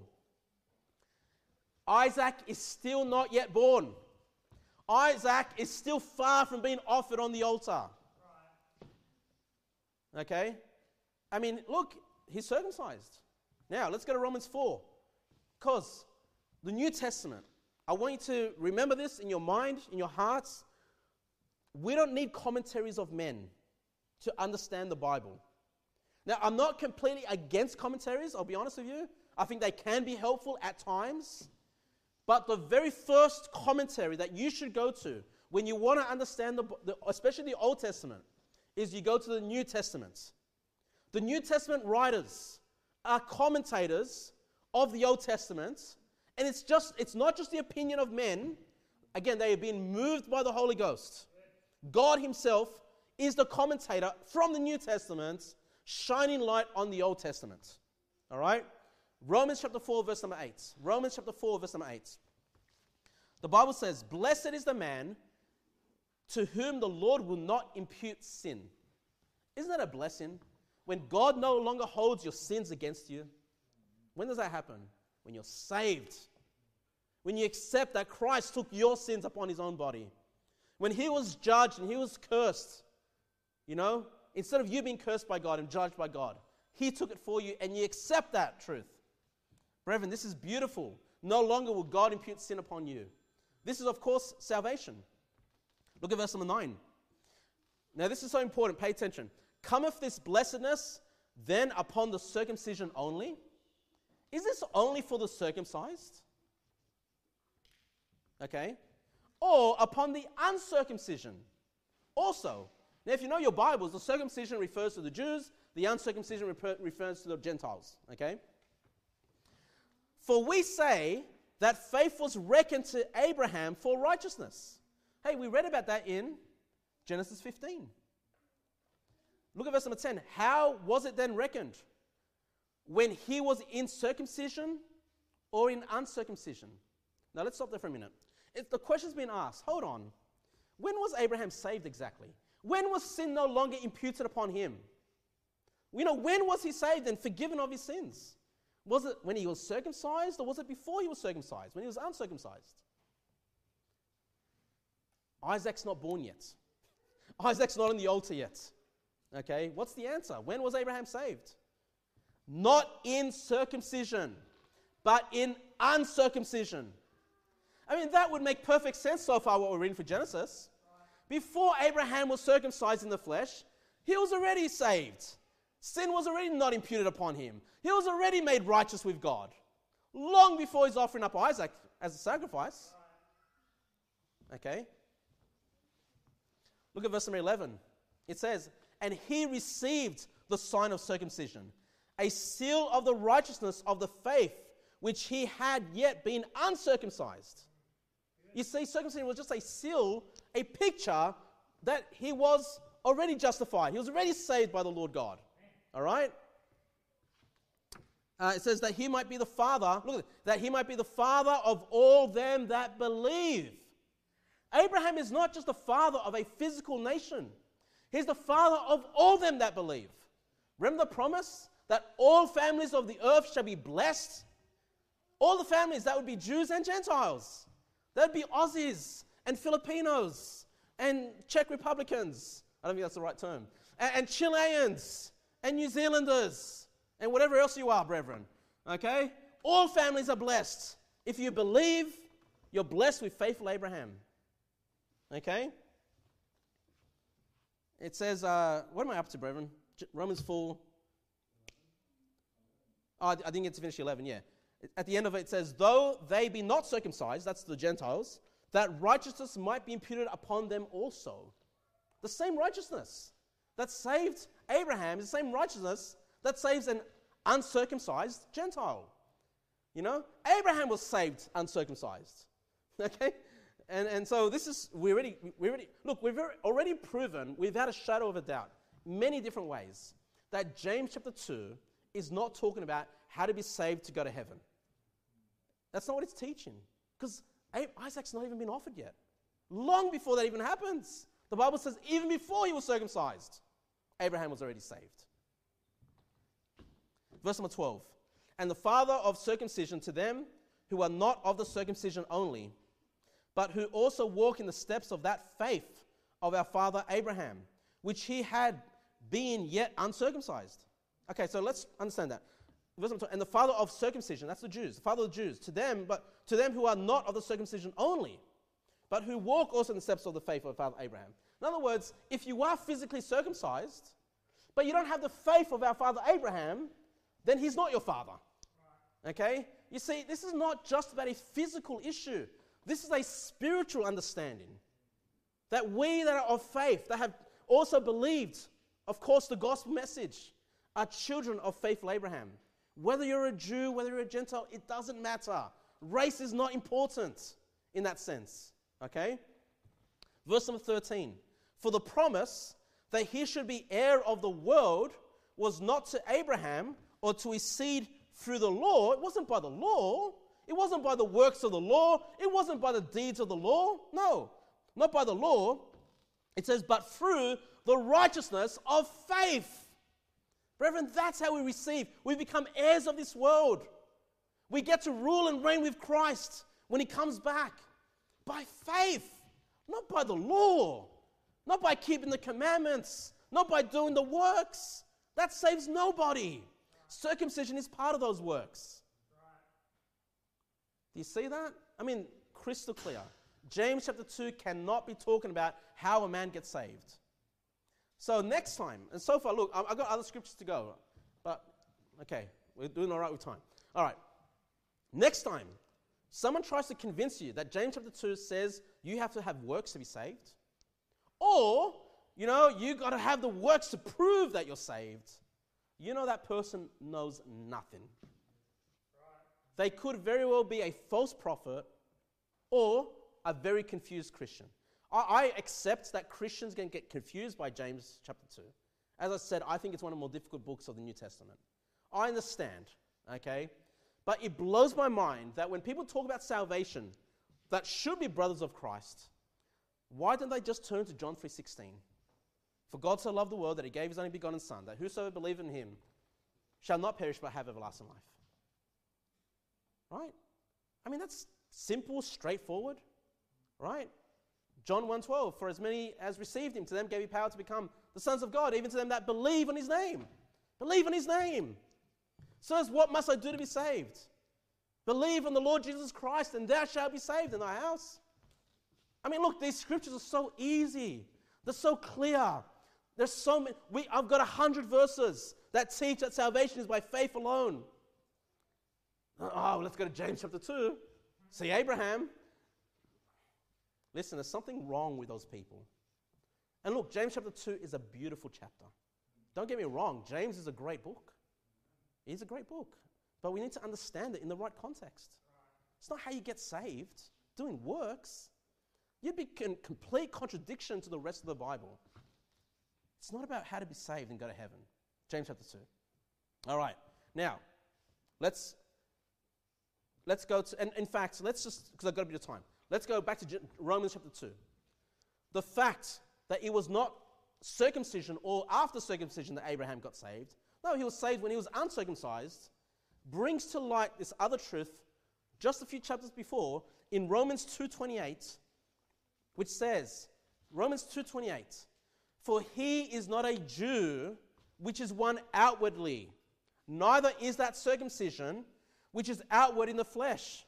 Isaac is still not yet born. Isaac is still far from being offered on the altar. Okay? I mean, look, he's circumcised. Now, let's go to Romans four. Because the New Testament, I want you to remember this in your mind, in your hearts. We don't need commentaries of men to understand the Bible. Now, I'm not completely against commentaries, I'll be honest with you. I think they can be helpful at times. But the very first commentary that you should go to when you want to understand, the, the, especially the Old Testament, is you go to the New Testament. The New Testament writers are commentators of the Old Testament, and it's just it's not just the opinion of men. Again, they have been moved by the Holy Ghost. God himself is the commentator from the New Testament, shining light on the Old Testament. All right? Romans chapter four, verse number eight. Romans chapter four, verse number eight. The Bible says, blessed is the man to whom the Lord will not impute sin. Isn't that a blessing? When God no longer holds your sins against you. When does that happen? When you're saved. When you accept that Christ took your sins upon his own body. When he was judged and he was cursed, you know, instead of you being cursed by God and judged by God, he took it for you and you accept that truth. Brethren, this is beautiful. No longer will God impute sin upon you. This is, of course, salvation. Look at verse number nine. Now, this is so important. Pay attention. Cometh this blessedness then upon the circumcision only? Is this only for the circumcised? Okay. Or upon the uncircumcision? also. Now, if you know your Bibles, the circumcision refers to the Jews, the uncircumcision refer- refers to the Gentiles, okay? For we say that faith was reckoned to Abraham for righteousness. Hey, we read about that in Genesis fifteen. Look at verse number ten. How was it then reckoned? When he was in circumcision or in uncircumcision? Now, let's stop there for a minute. If the question's been asked, hold on. When was Abraham saved exactly? When was sin no longer imputed upon him? You know, when was he saved and forgiven of his sins? Was it when he was circumcised, or was it before he was circumcised, when he was uncircumcised? Isaac's not born yet. Isaac's not on the altar yet. Okay, what's the answer? When was Abraham saved? Not in circumcision, but in uncircumcision. I mean, that would make perfect sense so far what we're reading for Genesis. Before Abraham was circumcised in the flesh, he was already saved. Sin was already not imputed upon him. He was already made righteous with God. Long before he's offering up Isaac as a sacrifice. Okay? Look at verse number eleven. It says, and he received the sign of circumcision, a seal of the righteousness of the faith which he had yet been uncircumcised. You see, circumcision was just a seal, a picture that he was already justified. He was already saved by the Lord God. All right? Uh, it says that he might be the father, look at it, that he might be the father of all them that believe. Abraham is not just the father of a physical nation. He's the father of all them that believe. Remember the promise that all families of the earth shall be blessed? All the families, that would be Jews and Gentiles. That would be Aussies and Filipinos and Czech Republicans. I don't think that's the right term. And, and Chileans and New Zealanders and whatever else you are, brethren. Okay? All families are blessed. If you believe, you're blessed with faithful Abraham. Okay? It says, uh, what am I up to, brethren? Romans four. Oh, I didn't get to finish eleven, yeah. At the end of it, it says, though they be not circumcised, that's the Gentiles, that righteousness might be imputed upon them also. The same righteousness that saved Abraham is the same righteousness that saves an uncircumcised Gentile. You know, Abraham was saved uncircumcised. Okay? And and so this is, we already, we already, look, we've already proven, without a shadow of a doubt, many different ways, that James chapter two is not talking about how to be saved to go to heaven. That's not what it's teaching. Because Isaac's not even been offered yet. Long before that even happens. The Bible says even before he was circumcised, Abraham was already saved. Verse number twelve. And the father of circumcision to them who are not of the circumcision only, but who also walk in the steps of that faith of our father Abraham, which he had been yet uncircumcised. Okay, so let's understand that. Verse number twelve, and the father of circumcision, that's the Jews, the father of the Jews, to them, but to them who are not of the circumcision only, but who walk also in the steps of the faith of our father Abraham. In other words, if you are physically circumcised, but you don't have the faith of our father Abraham, then he's not your father. Okay? You see, this is not just about a physical issue. This is a spiritual understanding. That we that are of faith, that have also believed, of course, the gospel message, are children of faithful Abraham. Whether you're a Jew, whether you're a Gentile, it doesn't matter. Race is not important in that sense. Okay? Verse number thirteen. For the promise that he should be heir of the world was not to Abraham or to his seed through the law. It wasn't by the law. It wasn't by the works of the law. It wasn't by the deeds of the law. No, not by the law. It says, but through the righteousness of faith. Brethren, that's how we receive. We become heirs of this world. We get to rule and reign with Christ when he comes back. By faith, not by the law. Not by keeping the commandments. Not by doing the works. That saves nobody. Circumcision is part of those works. Do you see that? I mean, crystal clear. James chapter two cannot be talking about how a man gets saved. So next time, and so far, look, I've got other scriptures to go, but okay, we're doing all right with time. All right, next time, someone tries to convince you that James chapter two says you have to have works to be saved, or you know, you got to have the works to prove that you're saved. You know that person knows nothing. They could very well be a false prophet or a very confused Christian. I, I accept that Christians can get confused by James chapter two. As I said, I think it's one of the more difficult books of the New Testament. I understand, okay? But it blows my mind that when people talk about salvation that should be brothers of Christ, why don't they just turn to John three sixteen? For God so loved the world that he gave his only begotten Son, that whosoever believeth in him shall not perish but have everlasting life. Right? I mean, that's simple, straightforward, right? John one twelve, for as many as received him, to them gave he power to become the sons of God, even to them that believe on his name. Believe on his name. So what must I do to be saved? Believe on the Lord Jesus Christ, and thou shalt be saved in thy house. I mean, look, these scriptures are so easy. They're so clear. There's so many. We, I've got a hundred verses that teach that salvation is by faith alone. Oh, let's go to James chapter two. See Abraham. Listen, there's something wrong with those people. And look, James chapter two is a beautiful chapter. Don't get me wrong, James is a great book. It's a great book. But we need to understand it in the right context. It's not how you get saved, doing works. You'd be in complete contradiction to the rest of the Bible. It's not about how to be saved and go to heaven. James chapter two. All right. Now, let's let's go to, and in fact, let's just, because I've got a bit of time, let's go back to Romans chapter two. The fact that it was not circumcision or after circumcision that Abraham got saved. No, he was saved when he was uncircumcised, brings to light this other truth just a few chapters before in Romans two twenty-eight, which says, Romans two twenty-eight, for he is not a Jew, which is one outwardly, neither is that circumcision, which is outward in the flesh.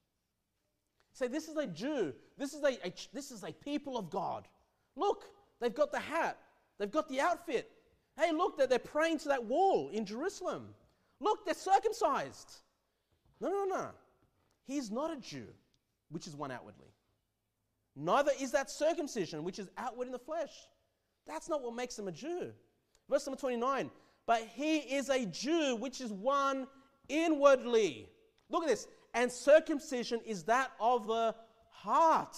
Say, this is a Jew, this is a, a this is a people of God. Look, they've got the hat, they've got the outfit. Hey, look, they're, they're praying to that wall in Jerusalem. Look, they're circumcised. No, no, no. He's not a Jew, which is one outwardly. Neither is that circumcision, which is outward in the flesh. That's not what makes him a Jew. Verse number twenty-nine, but he is a Jew, which is one inwardly. Look at this. And circumcision is that of the heart,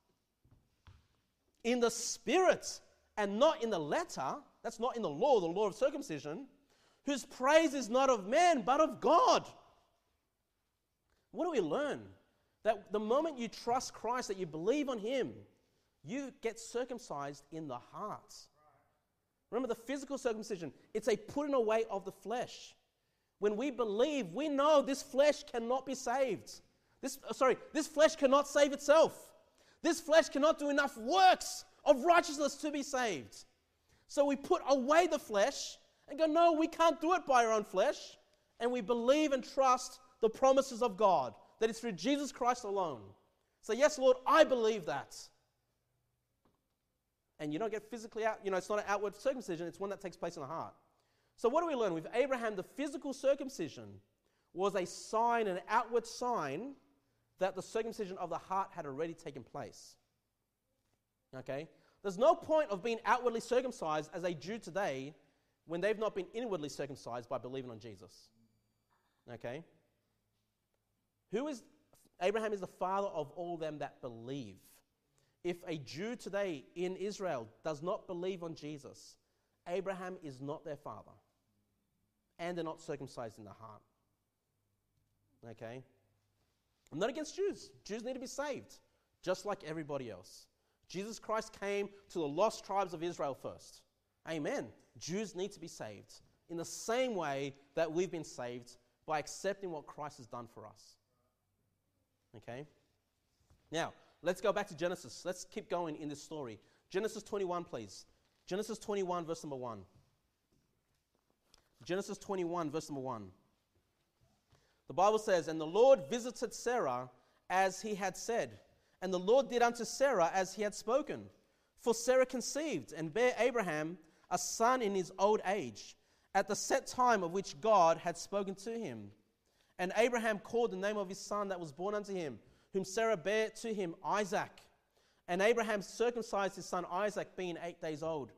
in the spirit, and not in the letter. That's not in the law, the law of circumcision, whose praise is not of man, but of God. What do we learn? That the moment you trust Christ, that you believe on him, you get circumcised in the heart. Remember, the physical circumcision, it's a putting away of the flesh. When we believe, we know this flesh cannot be saved. This, sorry, this flesh cannot save itself. This flesh cannot do enough works of righteousness to be saved. So we put away the flesh and go, no, we can't do it by our own flesh. And we believe and trust the promises of God, that it's through Jesus Christ alone. So yes, Lord, I believe that. And you don't get physically out, you know, it's not an outward circumcision, it's one that takes place in the heart. So what do we learn? With Abraham, the physical circumcision was a sign, an outward sign, that the circumcision of the heart had already taken place. Okay? There's no point of being outwardly circumcised as a Jew today when they've not been inwardly circumcised by believing on Jesus. Okay? Who is, Abraham is the father of all them that believe. If a Jew today in Israel does not believe on Jesus, Abraham is not their father. And they're not circumcised in the heart. Okay? I'm not against Jews. Jews need to be saved, just like everybody else. Jesus Christ came to the lost tribes of Israel first. Amen. Jews need to be saved in the same way that we've been saved by accepting what Christ has done for us. Okay? Now, let's go back to Genesis. Let's keep going in this story. Genesis twenty-one, please. Genesis twenty-one, verse number one. Genesis twenty-one, verse number one. The Bible says, and the Lord visited Sarah as he had said, and the Lord did unto Sarah as he had spoken. For Sarah conceived and bare Abraham a son in his old age, at the set time of which God had spoken to him. And Abraham called the name of his son that was born unto him, whom Sarah bare to him, Isaac. And Abraham circumcised his son Isaac, being eight days old.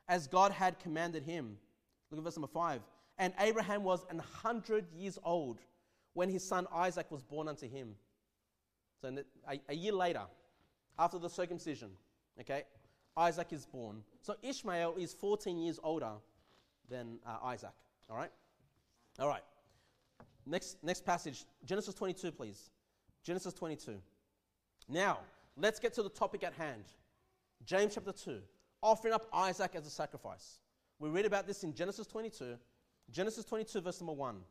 as God had commanded him. Look at verse number five. And Abraham was an hundred years old when his son Isaac was born unto him. So a, a year later, after the circumcision, okay, Isaac is born. So Ishmael is fourteen years older than uh, Isaac. All right? All right. Next, next passage, Genesis twenty-two, please. Genesis twenty-two. Now, let's get to the topic at hand. James chapter two, offering up Isaac as a sacrifice. We read about this in Genesis twenty-two. Genesis twenty-two, verse number one.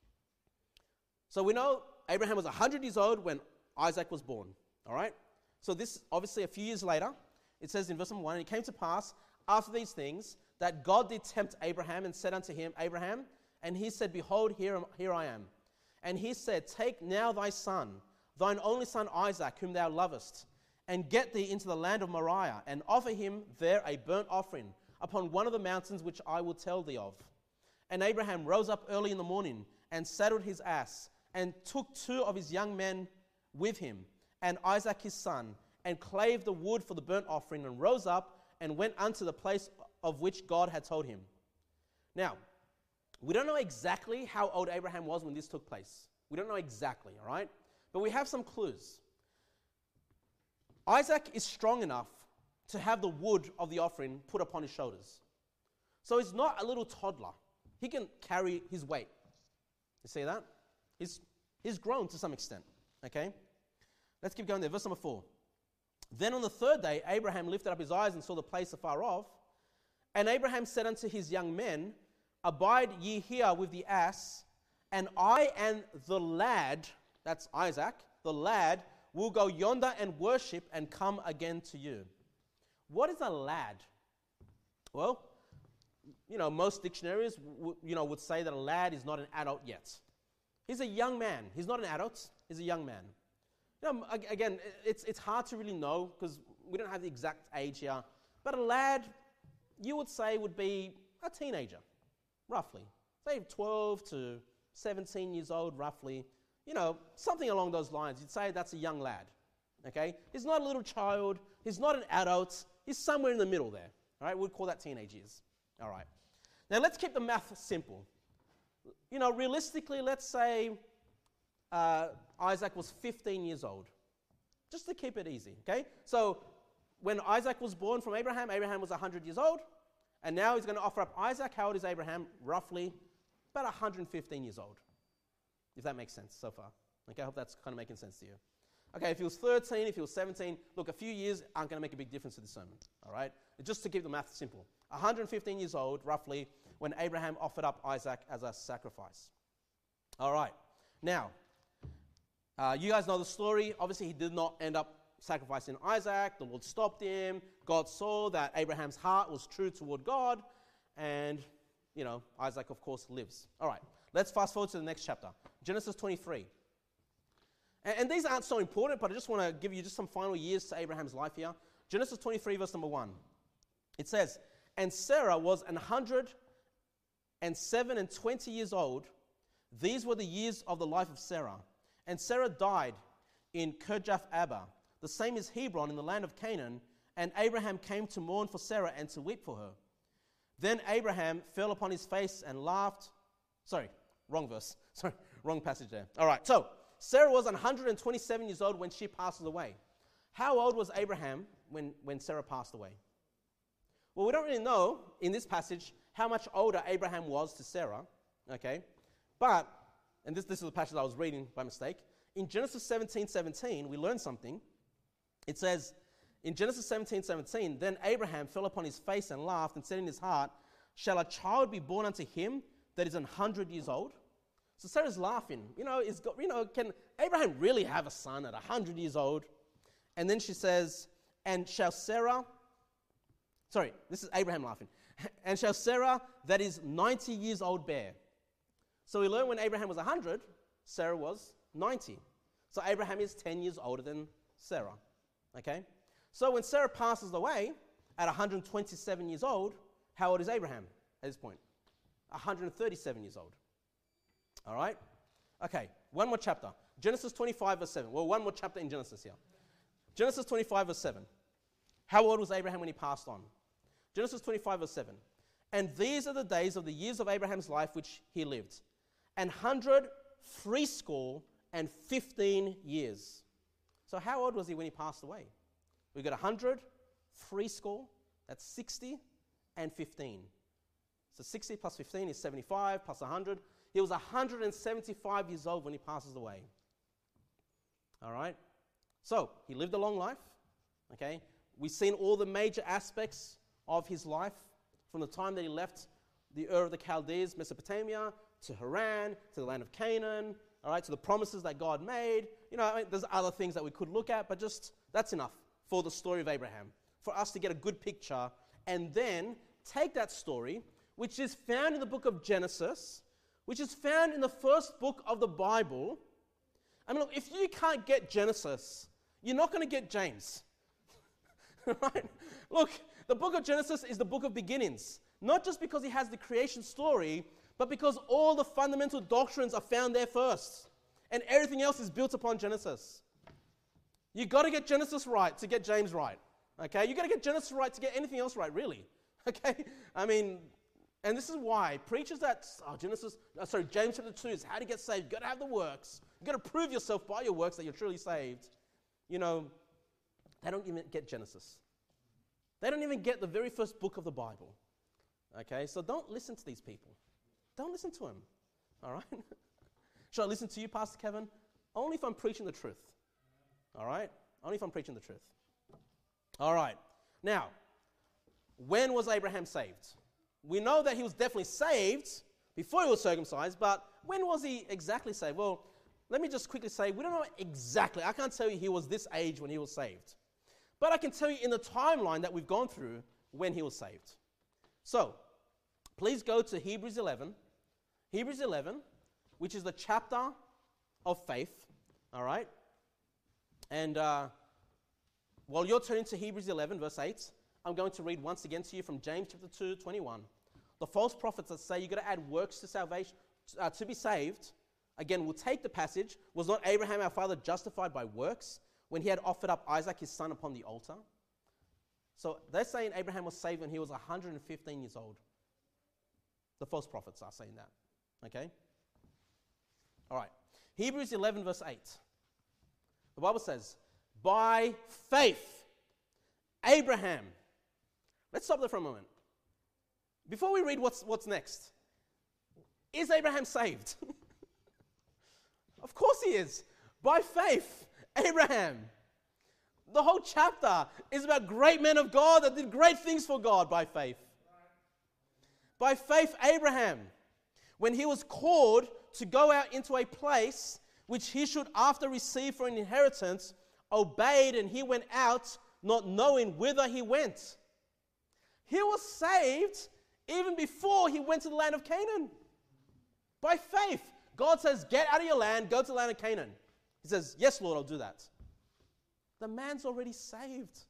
So we know Abraham was one hundred years old when Isaac was born. All right? So this, obviously, a few years later, it says in verse number one, and it came to pass after these things that God did tempt Abraham and said unto him, Abraham, and he said, Behold, here, am, here I am. And he said, Take now thy son, thine only son Isaac, whom thou lovest, and get thee into the land of Moriah, and offer him there a burnt offering upon one of the mountains which I will tell thee of. And Abraham rose up early in the morning, and saddled his ass, and took two of his young men with him, and Isaac his son, and clave the wood for the burnt offering, and rose up, and went unto the place of which God had told him. Now, we don't know exactly how old Abraham was when this took place. We don't know exactly, all right? But we have some clues. Isaac is strong enough to have the wood of the offering put upon his shoulders. So he's not a little toddler. He can carry his weight. You see that? He's, he's grown to some extent, okay? Let's keep going there. Verse number four. Then on the third day, Abraham lifted up his eyes and saw the place afar off. And Abraham said unto his young men, Abide ye here with the ass, and I and the lad, that's Isaac, the lad, will go yonder and worship and come again to you. What is a lad? Well, you know, most dictionaries, w- you know, would say that a lad is not an adult yet. He's a young man. He's not an adult. He's a young man. You know, again, it's it's hard to really know because we don't have the exact age here. But a lad, you would say, would be a teenager. Roughly. Say twelve to seventeen years old, roughly. You know, something along those lines. You'd say that's a young lad. Okay? He's not a little child. He's not an adult. He's somewhere in the middle there. All right? We'd call that teenage years. All right. Now, let's keep the math simple. You know, realistically, let's say uh, Isaac was fifteen years old. Just to keep it easy. Okay? So, when Isaac was born from Abraham, Abraham was one hundred years old. And now he's going to offer up Isaac. How old is Abraham? Roughly about one hundred fifteen years old. If that makes sense so far. Okay, I hope that's kind of making sense to you. Okay, if he was thirteen, if he was seventeen, look, a few years aren't going to make a big difference to the sermon. All right? Just to keep the math simple. one hundred fifteen years old, roughly, when Abraham offered up Isaac as a sacrifice. All right. Now, uh, you guys know the story. Obviously, he did not end up sacrificing Isaac. The Lord stopped him. God saw that Abraham's heart was true toward God, and, you know, Isaac, of course, lives. All right, let's fast forward to the next chapter, Genesis twenty-three. And, and these aren't so important, but I just want to give you just some final years to Abraham's life here. Genesis twenty-three, verse number one. It says, And Sarah was an hundred and seven and twenty years old. These were the years of the life of Sarah. And Sarah died in Kirjath Abba. The same is Hebron in the land of Canaan. And Abraham came to mourn for Sarah and to weep for her. Then Abraham fell upon his face and laughed. Sorry, wrong verse. Sorry, wrong passage there. All right, so Sarah was one hundred twenty-seven years old when she passed away. How old was Abraham when, when Sarah passed away? Well, we don't really know in this passage how much older Abraham was to Sarah, okay? But, and this, this is the passage I was reading by mistake, in Genesis seventeen seventeen, we learn something. It says, in Genesis seventeen seventeen, then Abraham fell upon his face and laughed and said in his heart, Shall a child be born unto him that is an hundred years old? So Sarah's laughing. You know, is God, you know, can Abraham really have a son at a hundred years old? And then she says, And shall Sarah, sorry, this is Abraham laughing. And shall Sarah that is ninety years old bear? So we learn when Abraham was one hundred, Sarah was ninety. So Abraham is ten years older than Sarah. Okay? So when Sarah passes away at one hundred twenty-seven years old, how old is Abraham at this point? one hundred thirty-seven years old. All right? Okay, one more chapter. Genesis twenty-five, verse seven. Well, one more chapter in Genesis here. Genesis twenty-five, verse seven. How old was Abraham when he passed on? Genesis twenty-five, verse seven. And these are the days of the years of Abraham's life which he lived, an hundred threescore and fifteen years. So how old was he when he passed away? We've got a hundred, threescore, that's sixty, and fifteen. So sixty plus fifteen is seventy-five, plus one hundred. He was one hundred seventy-five years old when he passes away. All right? So, he lived a long life, okay? We've seen all the major aspects of his life from the time that he left the Ur of the Chaldees, Mesopotamia, to Haran, to the land of Canaan, all right, to the promises that God made. You know, I mean, there's other things that we could look at, but just that's enough for the story of Abraham, for us to get a good picture, and then take that story, which is found in the book of Genesis, which is found in the first book of the Bible. I mean, look, if you can't get Genesis, you're not going to get James. Right? Look, the book of Genesis is the book of beginnings, not just because he has the creation story, but because all the fundamental doctrines are found there first, and everything else is built upon Genesis. You got to get Genesis right to get James right. Okay? You got to get Genesis right to get anything else right, really. Okay? I mean, and this is why preachers that, oh, Genesis, oh, sorry, James chapter two is how to get saved. You've got to have the works. You've got to prove yourself by your works that you're truly saved. You know, they don't even get Genesis. They don't even get the very first book of the Bible. Okay? So don't listen to these people. Don't listen to them. All right? Should I listen to you, Pastor Kevin? Only if I'm preaching the truth. All right? Only if I'm preaching the truth. All right. Now, when was Abraham saved? We know that he was definitely saved before he was circumcised, but when was he exactly saved? Well, let me just quickly say, we don't know exactly. I can't tell you he was this age when he was saved. But I can tell you in the timeline that we've gone through when he was saved. So, please go to Hebrews eleven. Hebrews eleven, which is the chapter of faith. All right? And uh, while you're turning to Hebrews eleven, verse eight, I'm going to read once again to you from James chapter two, twenty-one. The false prophets that say you've got to add works to salvation, uh, to be saved. Again, we'll take the passage. Was not Abraham our father justified by works when he had offered up Isaac his son upon the altar? So they're saying Abraham was saved when he was one hundred fifteen years old. The false prophets are saying that. Okay? All right. Hebrews eleven, verse eight. The Bible says, by faith, Abraham. Let's stop there for a moment. Before we read what's, what's next, is Abraham saved? Of course he is. By faith, Abraham. The whole chapter is about great men of God that did great things for God by faith. By faith, Abraham, when he was called to go out into a place which he should after receive for an inheritance, obeyed, and he went out not knowing whither he went. He was saved even before he went to the land of Canaan. By faith. God says, get out of your land, go to the land of Canaan. He says, yes, Lord, I'll do that. The man's already saved.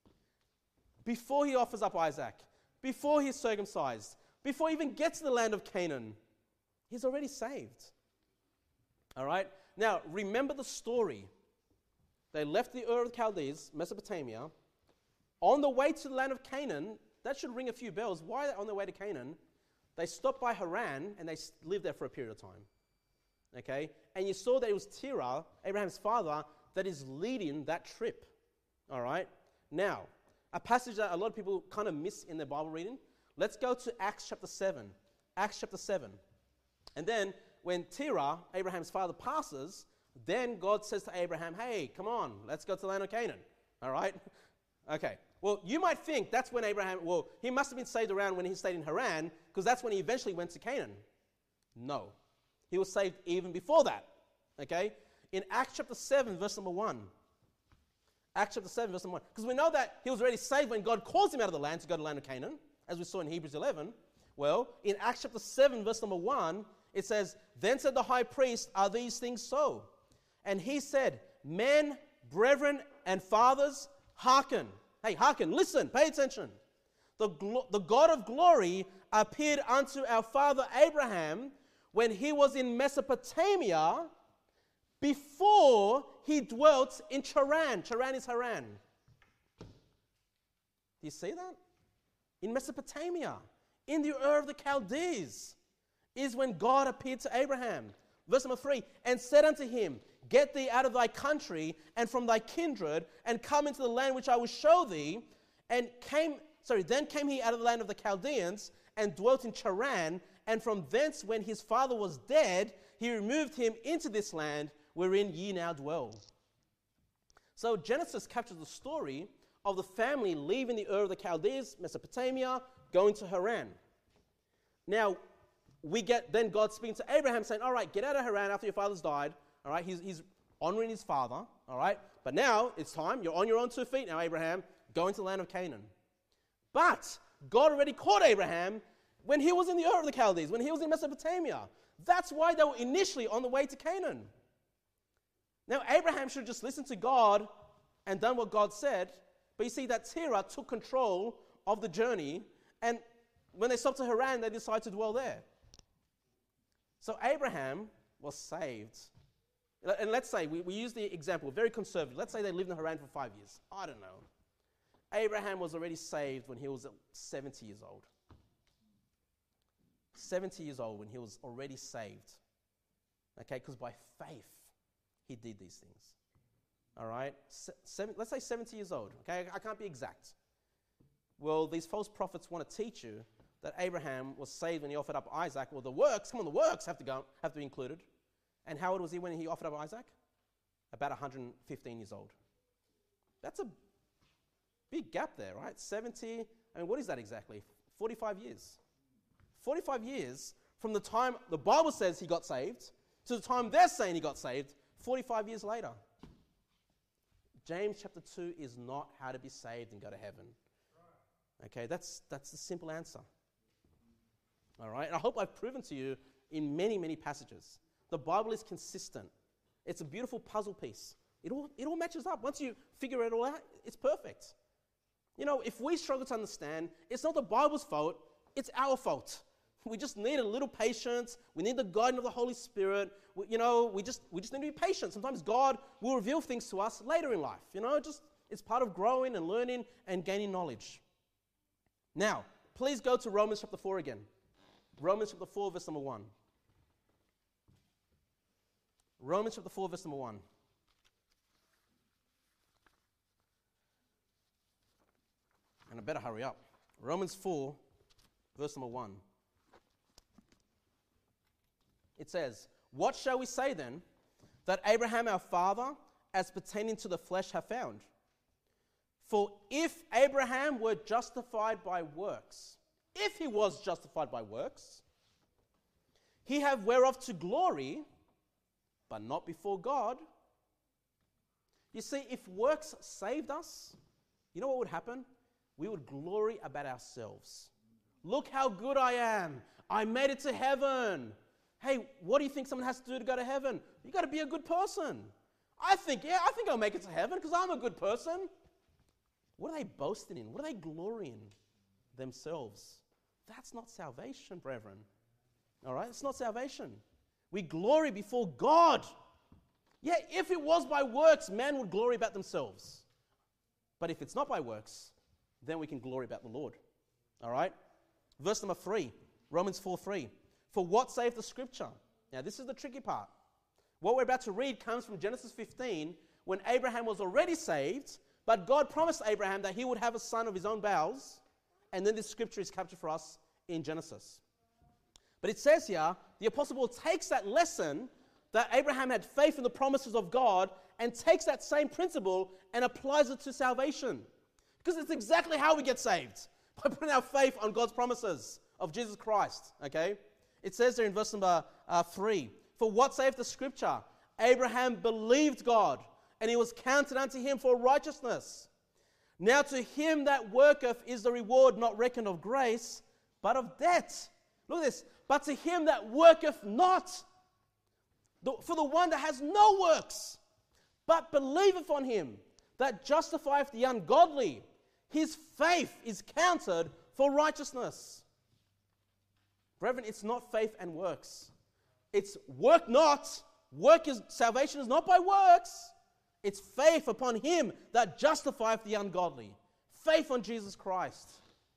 Before he offers up Isaac, before he's circumcised, before he even gets to the land of Canaan, he's already saved. All right? Now, remember the story. They left the Ur of the Chaldees, Mesopotamia. On the way to the land of Canaan, that should ring a few bells. Why on their way to Canaan? They stopped by Haran and they lived there for a period of time. Okay? And you saw that it was Terah, Abraham's father, that is leading that trip. All right? Now, a passage that a lot of people kind of miss in their Bible reading. Let's go to Acts chapter seven. Acts chapter seven. And then when Terah, Abraham's father, passes, then God says to Abraham, hey, come on, let's go to the land of Canaan. All right? Okay. Well, you might think that's when Abraham, well, he must have been saved around when he stayed in Haran, because that's when he eventually went to Canaan. No. He was saved even before that. Okay? In Acts chapter seven, verse number one. Acts chapter seven, verse number one. Because we know that he was already saved when God calls him out of the land to go to the land of Canaan, as we saw in Hebrews eleven. Well, in Acts chapter seven, verse number one, it says, then said the high priest, are these things so? And he said, men, brethren, and fathers, hearken. Hey, hearken, listen, pay attention. The, glo- the God of glory appeared unto our father Abraham when he was in Mesopotamia before he dwelt in Charan. Charan is Haran. Do you see that? in Mesopotamia, in the Ur of the Chaldees, is when God appeared to Abraham. Verse number three, and said unto him, get thee out of thy country and from thy kindred, and come into the land which I will show thee. And came, sorry, then came he out of the land of the Chaldeans, and dwelt in Charan, and from thence when his father was dead, he removed him into this land wherein ye now dwell. So Genesis captures the story of the family leaving the Ur of the Chaldees, Mesopotamia, going to Haran. Now, we get then God speaking to Abraham saying, all right, get out of Haran after your father's died. All right, he's, he's honoring his father. All right, but now it's time. You're on your own two feet now, Abraham. Go into the land of Canaan. But God already called Abraham when he was in the Ur of the Chaldees, when he was in Mesopotamia. That's why they were initially on the way to Canaan. Now, Abraham should have just listened to God and done what God said. But you see that Terah took control of the journey, and when they stopped to Haran, they decided to dwell there. So Abraham was saved. And let's say, we, we use the example, very conservative. Let's say they lived in Haran for five years. I don't know. Abraham was already saved when he was seventy years old. seventy years old when he was already saved. Okay, because by faith, he did these things. All right? Se- seven, let's say seventy years old. Okay, I, I can't be exact. Well, these false prophets want to teach you that Abraham was saved when he offered up Isaac. Well, the works, come on, the works have to go, have to be included. And how old was he when he offered up Isaac? About one hundred fifteen years old. That's a big gap there, right? seventy, I mean, what is that exactly? forty-five years. forty-five years from the time the Bible says he got saved to the time they're saying he got saved, forty-five years later. James chapter two is not how to be saved and go to heaven. Okay, that's that's the simple answer. All right, and I hope I've proven to you in many, many passages. The Bible is consistent. It's a beautiful puzzle piece. It all, it all matches up. Once you figure it all out, it's perfect. You know, if we struggle to understand, it's not the Bible's fault, it's our fault. We just need a little patience. We need the guidance of the Holy Spirit. We, you know, we just we just need to be patient. Sometimes God will reveal things to us later in life. You know, just it's part of growing and learning and gaining knowledge. Now, please go to Romans chapter four again. Romans chapter four, verse number one. Romans chapter four, verse number one. And I better hurry up. Romans four, verse number one. It says, what shall we say then that Abraham our father, as pertaining to the flesh, have found? For if Abraham were justified by works, if he was justified by works, he have whereof to glory, but not before God. You see, if works saved us, you know what would happen? We would glory about ourselves. Look how good I am. I made it to heaven. Hey, what do you think someone has to do to go to heaven? You got to be a good person. I think, yeah, I think I'll make it to heaven because I'm a good person. What are they boasting in? What are they glorying themselves? That's not salvation, brethren. All right? It's not salvation. We glory before God. Yeah, if it was by works, man would glory about themselves. But if it's not by works, then we can glory about the Lord. All right? Verse number three, Romans four three. For what saith the scripture? Now, this is the tricky part. What we're about to read comes from Genesis fifteen, when Abraham was already saved, but God promised Abraham that he would have a son of his own bowels, and then this scripture is captured for us in Genesis. But it says here, the Apostle Paul takes that lesson that Abraham had faith in the promises of God and takes that same principle and applies it to salvation. Because it's exactly how we get saved, by putting our faith on God's promises of Jesus Christ, okay? It says there in verse number uh, three, for what saith the scripture? Abraham believed God, and he was counted unto him for righteousness. Now to him that worketh is the reward not reckoned of grace, but of debt. Look at this. But to him that worketh not, the, for the one that has no works, but believeth on him that justifieth the ungodly, his faith is counted for righteousness. Brethren, it's not faith and works. It's work not. Work is, salvation is not by works. It's faith upon him that justifieth the ungodly. Faith on Jesus Christ.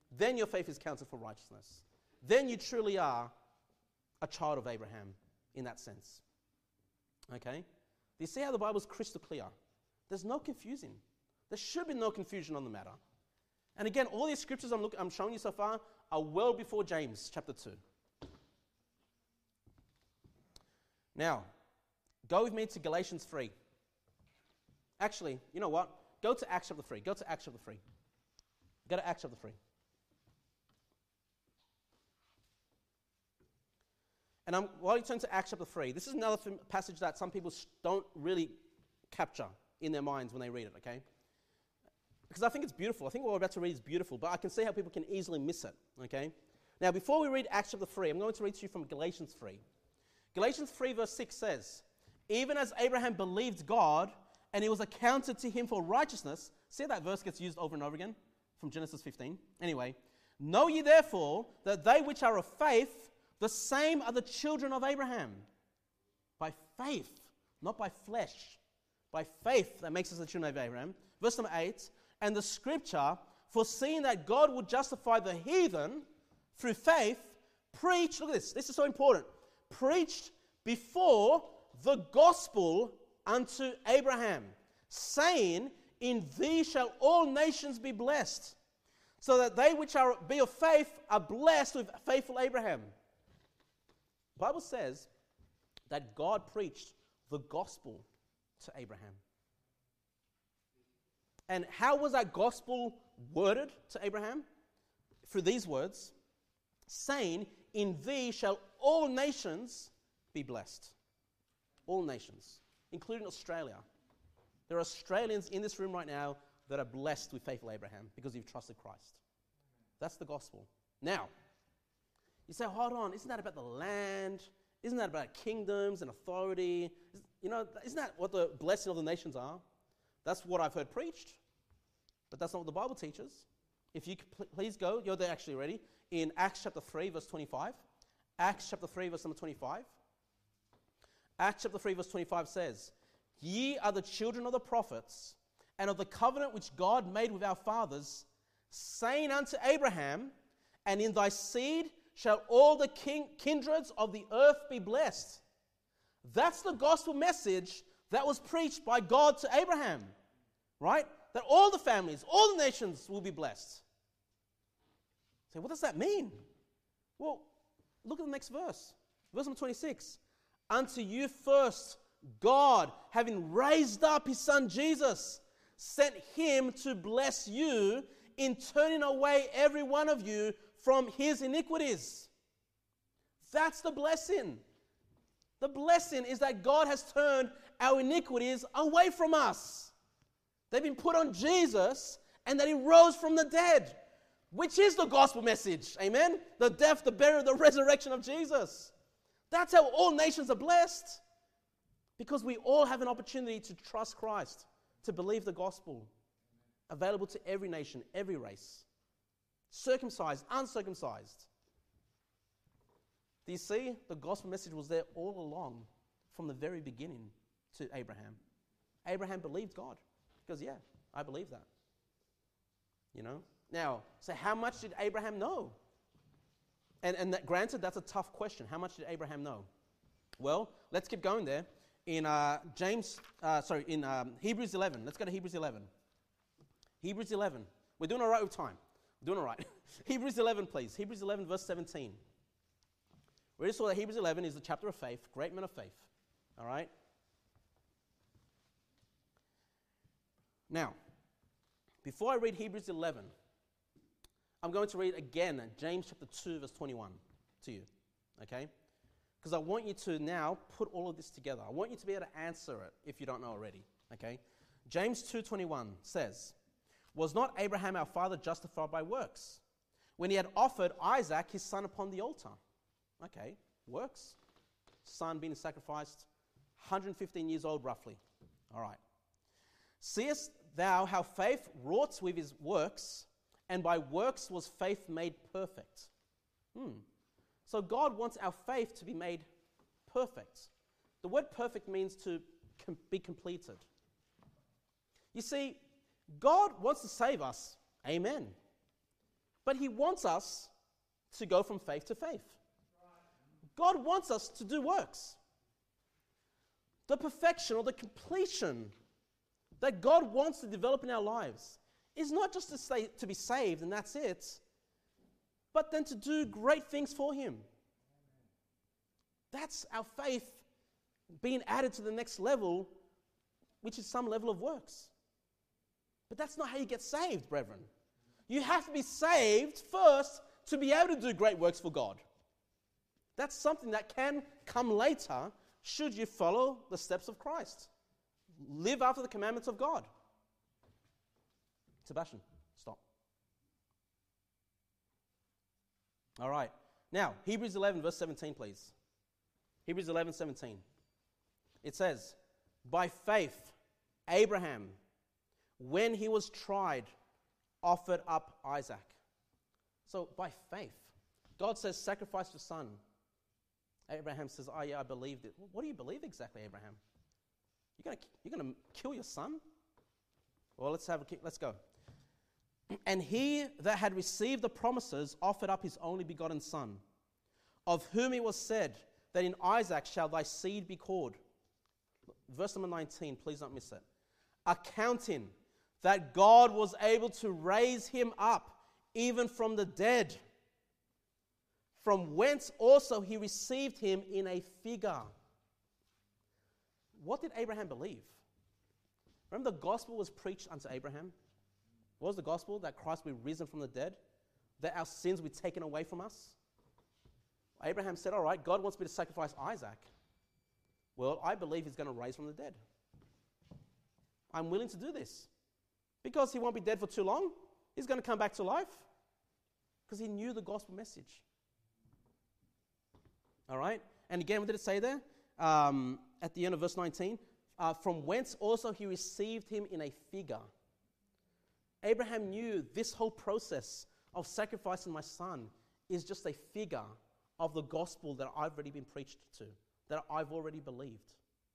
then your faith is counted for righteousness. Then you truly are a child of Abraham in that sense. Okay? Do you see how the Bible is crystal clear? There's no confusing. There should be no confusion on the matter. And again, all these scriptures I'm, look, I'm showing you so far are well before James chapter two. Now, go with me to Galatians three. Actually, you know what? Go to Acts chapter three. Go to Acts chapter three. Go to Acts chapter three. And I'm, while you turn to Acts chapter three, this is another passage that some people don't really capture in their minds when they read it, okay? Because I think it's beautiful. I think what we're about to read is beautiful, but I can see how people can easily miss it, okay? Now, before we read Acts chapter three, I'm going to read to you from Galatians three. Galatians three verse six says, even as Abraham believed God, and it was accounted to him for righteousness. See how that verse gets used over and over again from Genesis fifteen? Anyway, know ye therefore that they which are of faith, the same are the children of Abraham. By faith, not by flesh. By faith, that makes us the children of Abraham. Verse number eight, and the scripture, foreseeing that God would justify the heathen through faith, preached, look at this, this is so important, preached before the gospel unto Abraham, saying, in thee shall all nations be blessed, so that they which are be of faith are blessed with faithful Abraham. The Bible says that God preached the gospel to Abraham. And how was that gospel worded to Abraham? Through these words, saying, in thee shall all nations be blessed. All nations, including Australia. There are Australians in this room right now that are blessed with faithful Abraham because you've trusted Christ. That's the gospel. Now, you say, hold on, isn't that about the land? Isn't that about kingdoms and authority? You know, isn't that what the blessing of the nations are? That's what I've heard preached, but that's not what the Bible teaches. If you could pl- please go, you're there actually ready, in Acts chapter three, verse twenty-five. Acts chapter three, verse number twenty-five. Acts chapter three, verse twenty-five says, ye are the children of the prophets, and of the covenant which God made with our fathers, saying unto Abraham, and in thy seed shall all the king- kindreds of the earth be blessed. That's the gospel message that was preached by God to Abraham, right? That all the families, all the nations will be blessed. So what does that mean? Well, look at the next verse. Verse number twenty-six. Unto you first, God, having raised up his son Jesus, sent him to bless you in turning away every one of you from his iniquities. That's the blessing. The blessing is that God has turned our iniquities away from us. They've been put on Jesus, and that he rose from the dead, which is the gospel message. Amen? The death, the burial, the resurrection of Jesus. That's how all nations are blessed. Because we all have an opportunity to trust Christ, to believe the gospel. Available to every nation, every race. Circumcised, uncircumcised. Do you see? The gospel message was there all along from the very beginning to Abraham. Abraham believed God. He goes, yeah, I believe that. You know? Now, so how much did Abraham know? And, and that, granted, that's a tough question. How much did Abraham know? Well, let's keep going there. In uh, James, uh, sorry, in um, Hebrews eleven. Let's go to Hebrews eleven. Hebrews eleven. We're doing all right with time. We're doing all right. Hebrews eleven, please. Hebrews eleven, verse seventeen. We just saw that Hebrews eleven is the chapter of faith, great men of faith. All right? Now, before I read Hebrews eleven, I'm going to read again James chapter two, verse twenty-one to you. Okay? Because I want you to now put all of this together. I want you to be able to answer it if you don't know already. Okay? James two twenty-one says, was not Abraham our father justified by works, when he had offered Isaac his son upon the altar? Okay, works. Son being sacrificed, one hundred fifteen years old roughly. All right. Seest thou how faith wrought with his works, and by works was faith made perfect? Hmm. So God wants our faith to be made perfect. The word perfect means to com- be completed. You see, God wants to save us. Amen. But he wants us to go from faith to faith. God wants us to do works. The perfection or the completion that God wants to develop in our lives is not just to, say, to be saved and that's it, but then to do great things for him. That's our faith being added to the next level, which is some level of works. But that's not how you get saved, brethren. You have to be saved first to be able to do great works for God. That's something that can come later should you follow the steps of Christ. Live after the commandments of God. Sebastian, stop. All right. Now, Hebrews eleven, verse seventeen, please. Hebrews eleven, seventeen. It says, by faith, Abraham, when he was tried, offered up Isaac. So, by faith, God says, sacrifice your son. Abraham says, oh yeah, I believed it. What do you believe exactly, Abraham? You're going you're going to kill your son? Well, let's have a let's go. And he that had received the promises offered up his only begotten son, of whom it was said that in Isaac shall thy seed be called. Verse number nineteen, please don't miss it. Accounting that God was able to raise him up even from the dead, from whence also he received him in a figure. What did Abraham believe? Remember, the gospel was preached unto Abraham. What was the gospel? That Christ will be risen from the dead, that our sins will be taken away from us. Abraham said, all right, God wants me to sacrifice Isaac. Well, I believe he's going to rise from the dead. I'm willing to do this. Because he won't be dead for too long. He's going to come back to life. Because he knew the gospel message. All right? And again, what did it say there? Um, at the end of verse nineteen, uh, from whence also he received him in a figure. Abraham knew this whole process of sacrificing my son is just a figure of the gospel that I've already been preached to, that I've already believed.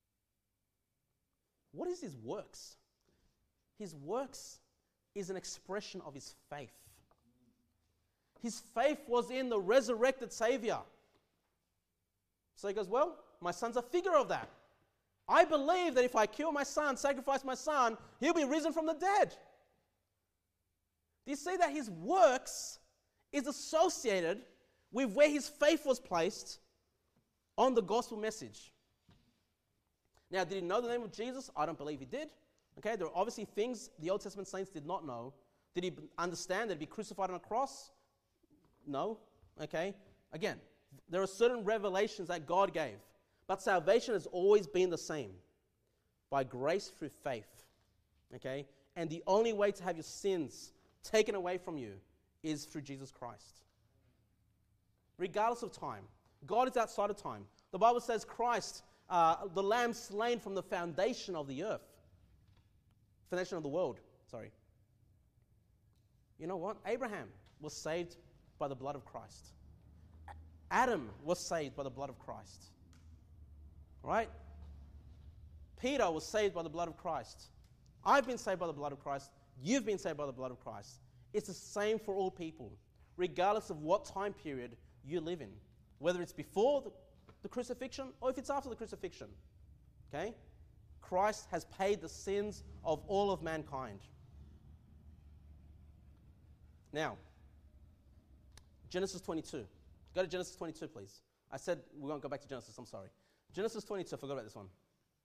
What is his works? His works is an expression of his faith. His faith was in the resurrected Savior. So he goes, well, my son's a figure of that. I believe that if I kill my son, sacrifice my son, he'll be risen from the dead. Do you see that his works is associated with where his faith was placed on the gospel message? Now, did he know the name of Jesus? I don't believe he did. Okay, there are obviously things the Old Testament saints did not know. Did he understand that he'd be crucified on a cross? No. Okay, again, there are certain revelations that God gave. But salvation has always been the same. By grace through faith. Okay? And the only way to have your sins taken away from you is through Jesus Christ. Regardless of time. God is outside of time. The Bible says Christ, uh, the Lamb slain from the foundation of the earth. Foundation of the world. Sorry. You know what? Abraham was saved by the blood of Christ. Adam was saved by the blood of Christ. Right? Peter was saved by the blood of Christ. I've been saved by the blood of Christ. You've been saved by the blood of Christ. It's the same for all people, regardless of what time period you live in. Whether it's before the, the crucifixion or if it's after the crucifixion. Okay? Christ has paid the sins of all of mankind. Now, Genesis twenty-two. Go to Genesis twenty-two, please. I said we won't go back to Genesis. I'm sorry. Genesis twenty-two. I forgot about this one.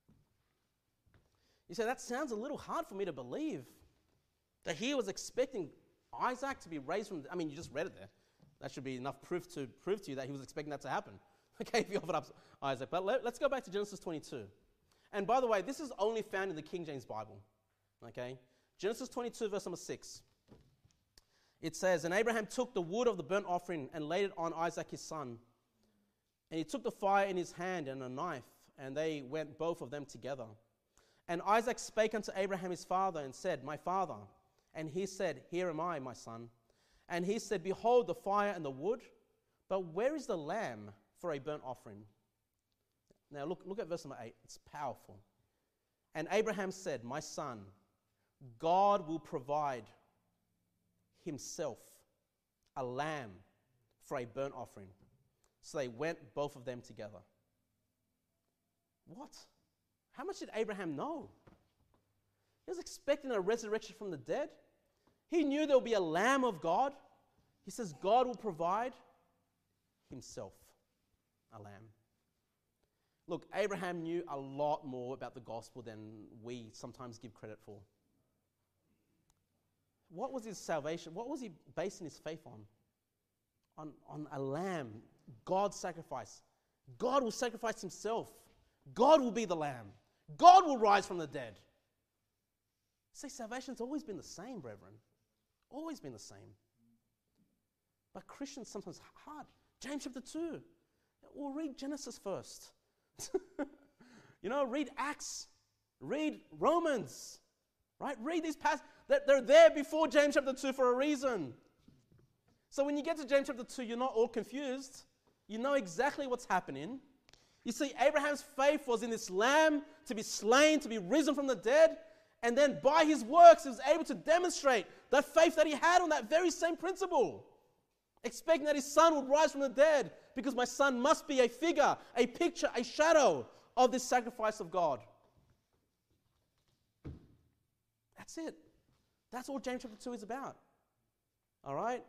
You say, that sounds a little hard for me to believe. That he was expecting Isaac to be raised from... I mean, you just read it there. That should be enough proof to prove to you that he was expecting that to happen. Okay, if he offered up Isaac. But let, let's go back to Genesis twenty-two. And by the way, this is only found in the King James Bible. Okay? Genesis twenty-two, verse number six. It says, and Abraham took the wood of the burnt offering and laid it on Isaac his son. And he took the fire in his hand and a knife, and they went both of them together. And Isaac spake unto Abraham his father and said, my father. And he said, here am I, my son. And he said, behold the fire and the wood, but where is the lamb for a burnt offering? Now look, look at verse number eight. It's powerful. And Abraham said, my son, God will provide himself a lamb for a burnt offering. So they went, both of them together. What? How much did Abraham know? He was expecting a resurrection from the dead. He knew there would be a lamb of God. He says God will provide himself a lamb. Look, Abraham knew a lot more about the gospel than we sometimes give credit for. What was his salvation? What was he basing his faith on? On, on a lamb, God's sacrifice. God will sacrifice himself. God will be the lamb. God will rise from the dead. See, salvation's always been the same, brethren. Always been the same. But Christians sometimes hard. James chapter two. Well, read Genesis first. You know, read Acts. Read Romans. Right? Read these passages. They're there before James chapter two for a reason. So when you get to James chapter two, you're not all confused. You know exactly what's happening. You see, Abraham's faith was in this lamb to be slain, to be risen from the dead. And then by his works, he was able to demonstrate that faith that he had on that very same principle. Expecting that his son would rise from the dead, because my son must be a figure, a picture, a shadow of this sacrifice of God. That's it. That's all James chapter two is about. All right?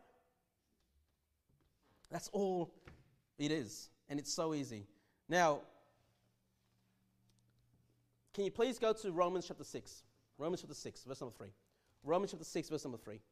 That's all it is. And it's so easy. Now, can you please go to Romans chapter six? Romans chapter six, verse number three. Romans chapter six, verse number three.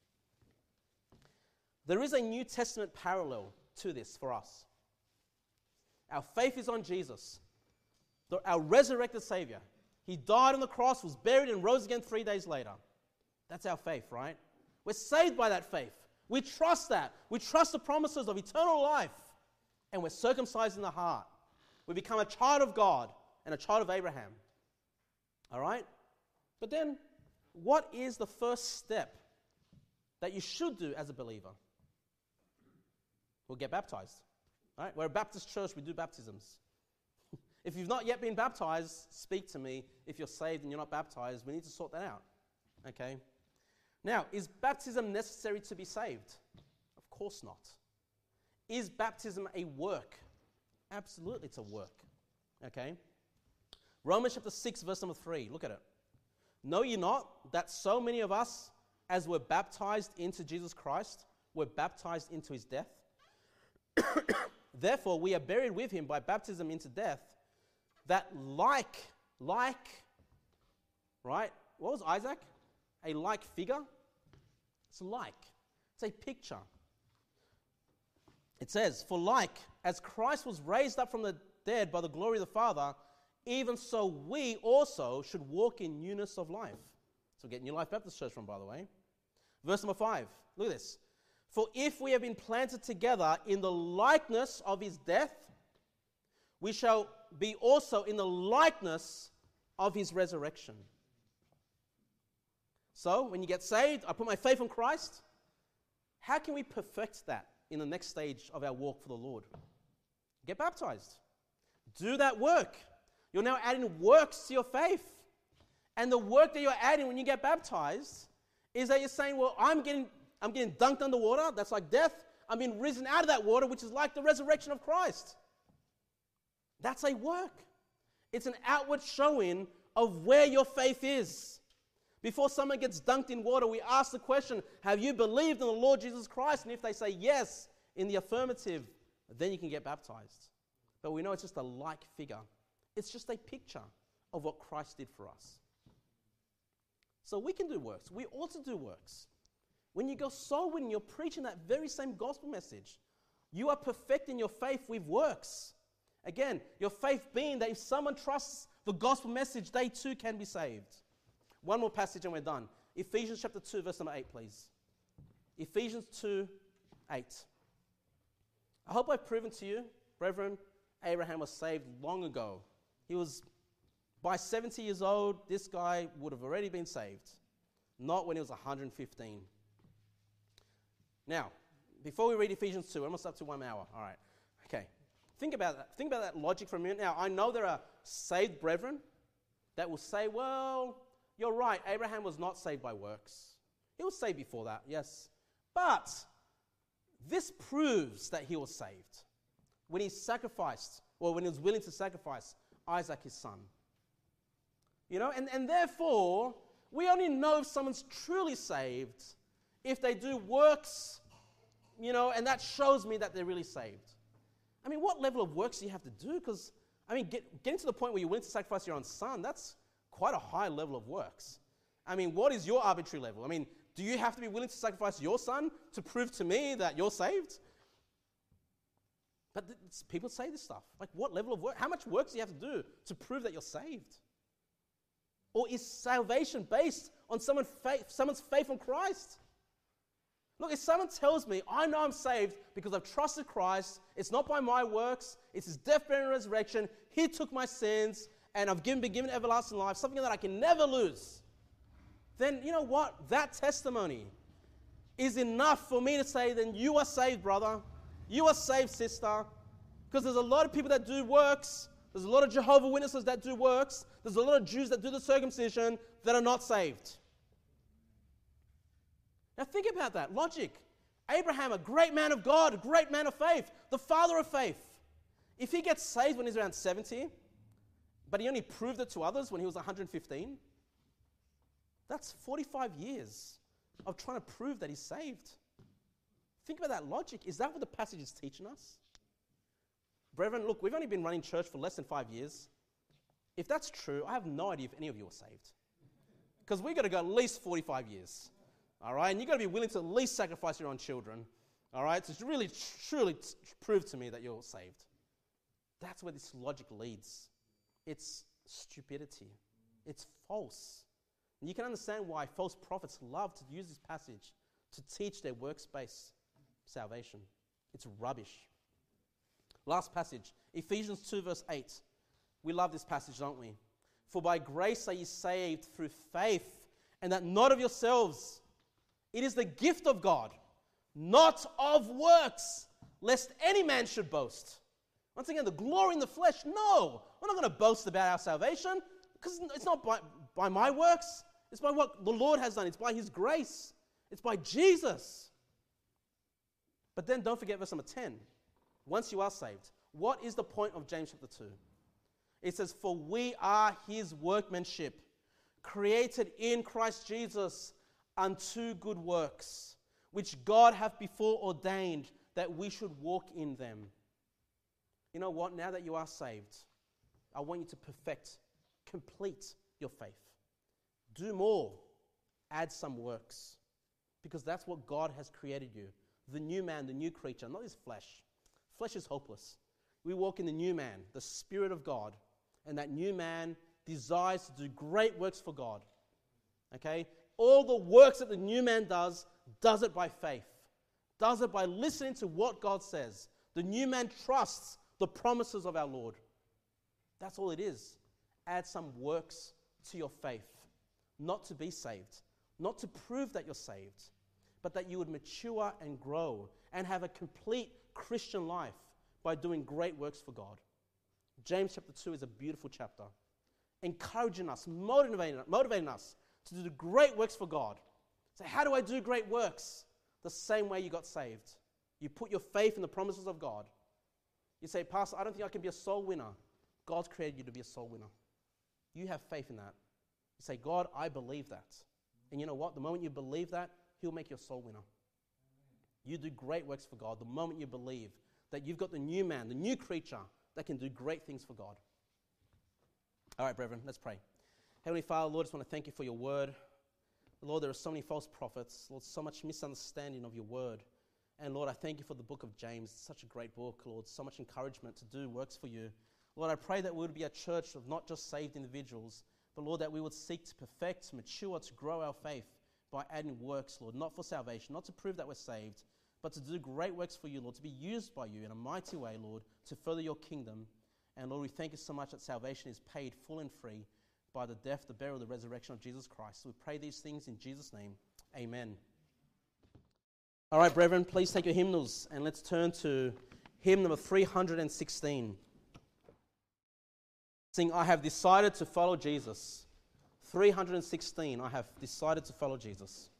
There is a New Testament parallel to this for us. Our faith is on Jesus, the, our resurrected Savior. He died on the cross, was buried, and rose again three days later. That's our faith, right? We're saved by that faith. We trust that. We trust the promises of eternal life. And we're circumcised in the heart. We become a child of God and a child of Abraham. All right? But then, what is the first step that you should do as a believer? We'll get baptized. All right? We're a Baptist church. We do baptisms. If you've not yet been baptized, speak to me. If you're saved and you're not baptized, we need to sort that out. Okay? Now, is baptism necessary to be saved? Of course not. Is baptism a work? Absolutely, it's a work. Okay? Romans chapter six, verse number three. Look at it. Know ye not that so many of us, as were baptized into Jesus Christ, were baptized into his death? Therefore, we are buried with him by baptism into death, that like, like, right? What was Isaac? A like figure? It's like. It's a picture. It says, for like, as Christ was raised up from the dead by the glory of the Father, even so we also should walk in newness of life. So we get New Life Baptist Church from, by the way. Verse number five. Look at this. For if we have been planted together in the likeness of his death, we shall be also in the likeness of his resurrection. So, when you get saved, I put my faith in Christ. How can we perfect that in the next stage of our walk for the Lord? Get baptized. Do that work. You're now adding works to your faith. And the work that you're adding when you get baptized is that you're saying, well, I'm getting, I'm getting dunked underwater. That's like death. I'm being risen out of that water, which is like the resurrection of Christ. That's a work. It's an outward showing of where your faith is. Before someone gets dunked in water, we ask the question, have you believed in the Lord Jesus Christ? And if they say yes, in the affirmative, then you can get baptized. But we know it's just a like figure. It's just a picture of what Christ did for us. So we can do works. We ought to do works. When you go soul winning, you're preaching that very same gospel message. You are perfecting your faith with works. Again, your faith being that if someone trusts the gospel message, they too can be saved. One more passage and we're done. Ephesians chapter two, verse number eight, please. Ephesians two, eight. I hope I've proven to you, brethren, Abraham was saved long ago. He was, by seventy years old, this guy would have already been saved. Not when he was one hundred fifteen. Now, before we read Ephesians two, we're almost up to one hour. All right. Okay. Think about that. Think about that logic for a minute. Now, I know there are saved brethren that will say, well, you're right, Abraham was not saved by works. He was saved before that, yes. But This proves that he was saved when he sacrificed, or when he was willing to sacrifice Isaac, his son. You know, and, and therefore, we only know if someone's truly saved if they do works, you know, and that shows me that they're really saved. I mean, what level of works do you have to do? Because, I mean, get, getting to the point where you're willing to sacrifice your own son, that's quite a high level of works. I mean, what is your arbitrary level? I mean, do you have to be willing to sacrifice your son to prove to me that you're saved? But th- people say this stuff. Like, what level of work? How much work do you have to do to prove that you're saved? Or is salvation based on someone faith, someone's faith in Christ? Look, if someone tells me, I know I'm saved because I've trusted Christ, it's not by my works, it's his death, burial, and resurrection, he took my sins, and I've given, been given everlasting life, something that I can never lose, then you know what? That testimony is enough for me to say, then you are saved, brother. You are saved, sister. Because there's a lot of people that do works. There's a lot of Jehovah's Witnesses that do works. There's a lot of Jews that do the circumcision that are not saved. Now think about that. Logic. Abraham, a great man of God, a great man of faith, the father of faith. If he gets saved when he's around seventy, but he only proved it to others when he was one hundred fifteen, that's forty-five years of trying to prove that he's saved. Think about that logic. Is that what the passage is teaching us? Brethren, look, we've only been running church for less than five years. If that's true, I have no idea if any of you are saved. Because we've got to go at least forty-five years. All right? And you've got to be willing to at least sacrifice your own children. All right? To really, truly prove to me that you're saved. That's where this logic leads. It's stupidity. It's false. And you can understand why false prophets love to use this passage to teach their works-based salvation. It's rubbish. Last passage, Ephesians two verse eight. We love this passage, don't we? For by grace are ye saved through faith, and that not of yourselves. It is the gift of God, not of works, lest any man should boast. Once again, the glory in the flesh, no. We're not going to boast about our salvation, because it's not by, by my works. It's by what the Lord has done. It's by his grace. It's by Jesus. But then don't forget verse number ten. Once you are saved, what is the point of James chapter two? It says, for we are his workmanship, created in Christ Jesus unto good works, which God hath before ordained that we should walk in them. You know what? Now that you are saved, I want you to perfect, complete your faith. Do more. Add some works. Because that's what God has created you. The new man, the new creature, not his flesh. Flesh is hopeless. We walk in the new man, the Spirit of God. And that new man desires to do great works for God. Okay? All the works that the new man does, does it by faith. Does it by listening to what God says. The new man trusts the promises of our Lord. That's all it is. Add some works to your faith. Not to be saved. Not to prove that you're saved. But that you would mature and grow and have a complete Christian life by doing great works for God. James chapter two is a beautiful chapter. Encouraging us, motivating, motivating us to do great works for God. So how do I do great works? The same way you got saved. You put your faith in the promises of God. You say, Pastor, I don't think I can be a soul winner. God's created you to be a soul winner. You have faith in that. You say, God, I believe that. And you know what? The moment you believe that, he'll make you a soul winner. You do great works for God the moment you believe that you've got the new man, the new creature that can do great things for God. All right, brethren, let's pray. Heavenly Father, Lord, I just want to thank you for your word. Lord, there are so many false prophets. Lord, so much misunderstanding of your word. And Lord, I thank you for the book of James. It's such a great book, Lord. So much encouragement to do works for you. Lord, I pray that we would be a church of not just saved individuals, but Lord, that we would seek to perfect, to mature, to grow our faith by adding works, Lord, not for salvation, not to prove that we're saved, but to do great works for you, Lord, to be used by you in a mighty way, Lord, to further your kingdom. And Lord, we thank you so much that salvation is paid full and free by the death, the burial, the resurrection of Jesus Christ. So we pray these things in Jesus' name. Amen. All right, brethren, please take your hymnals and let's turn to hymn number three hundred sixteen. Sing, I have decided to follow Jesus. three hundred sixteen, I have decided to follow Jesus.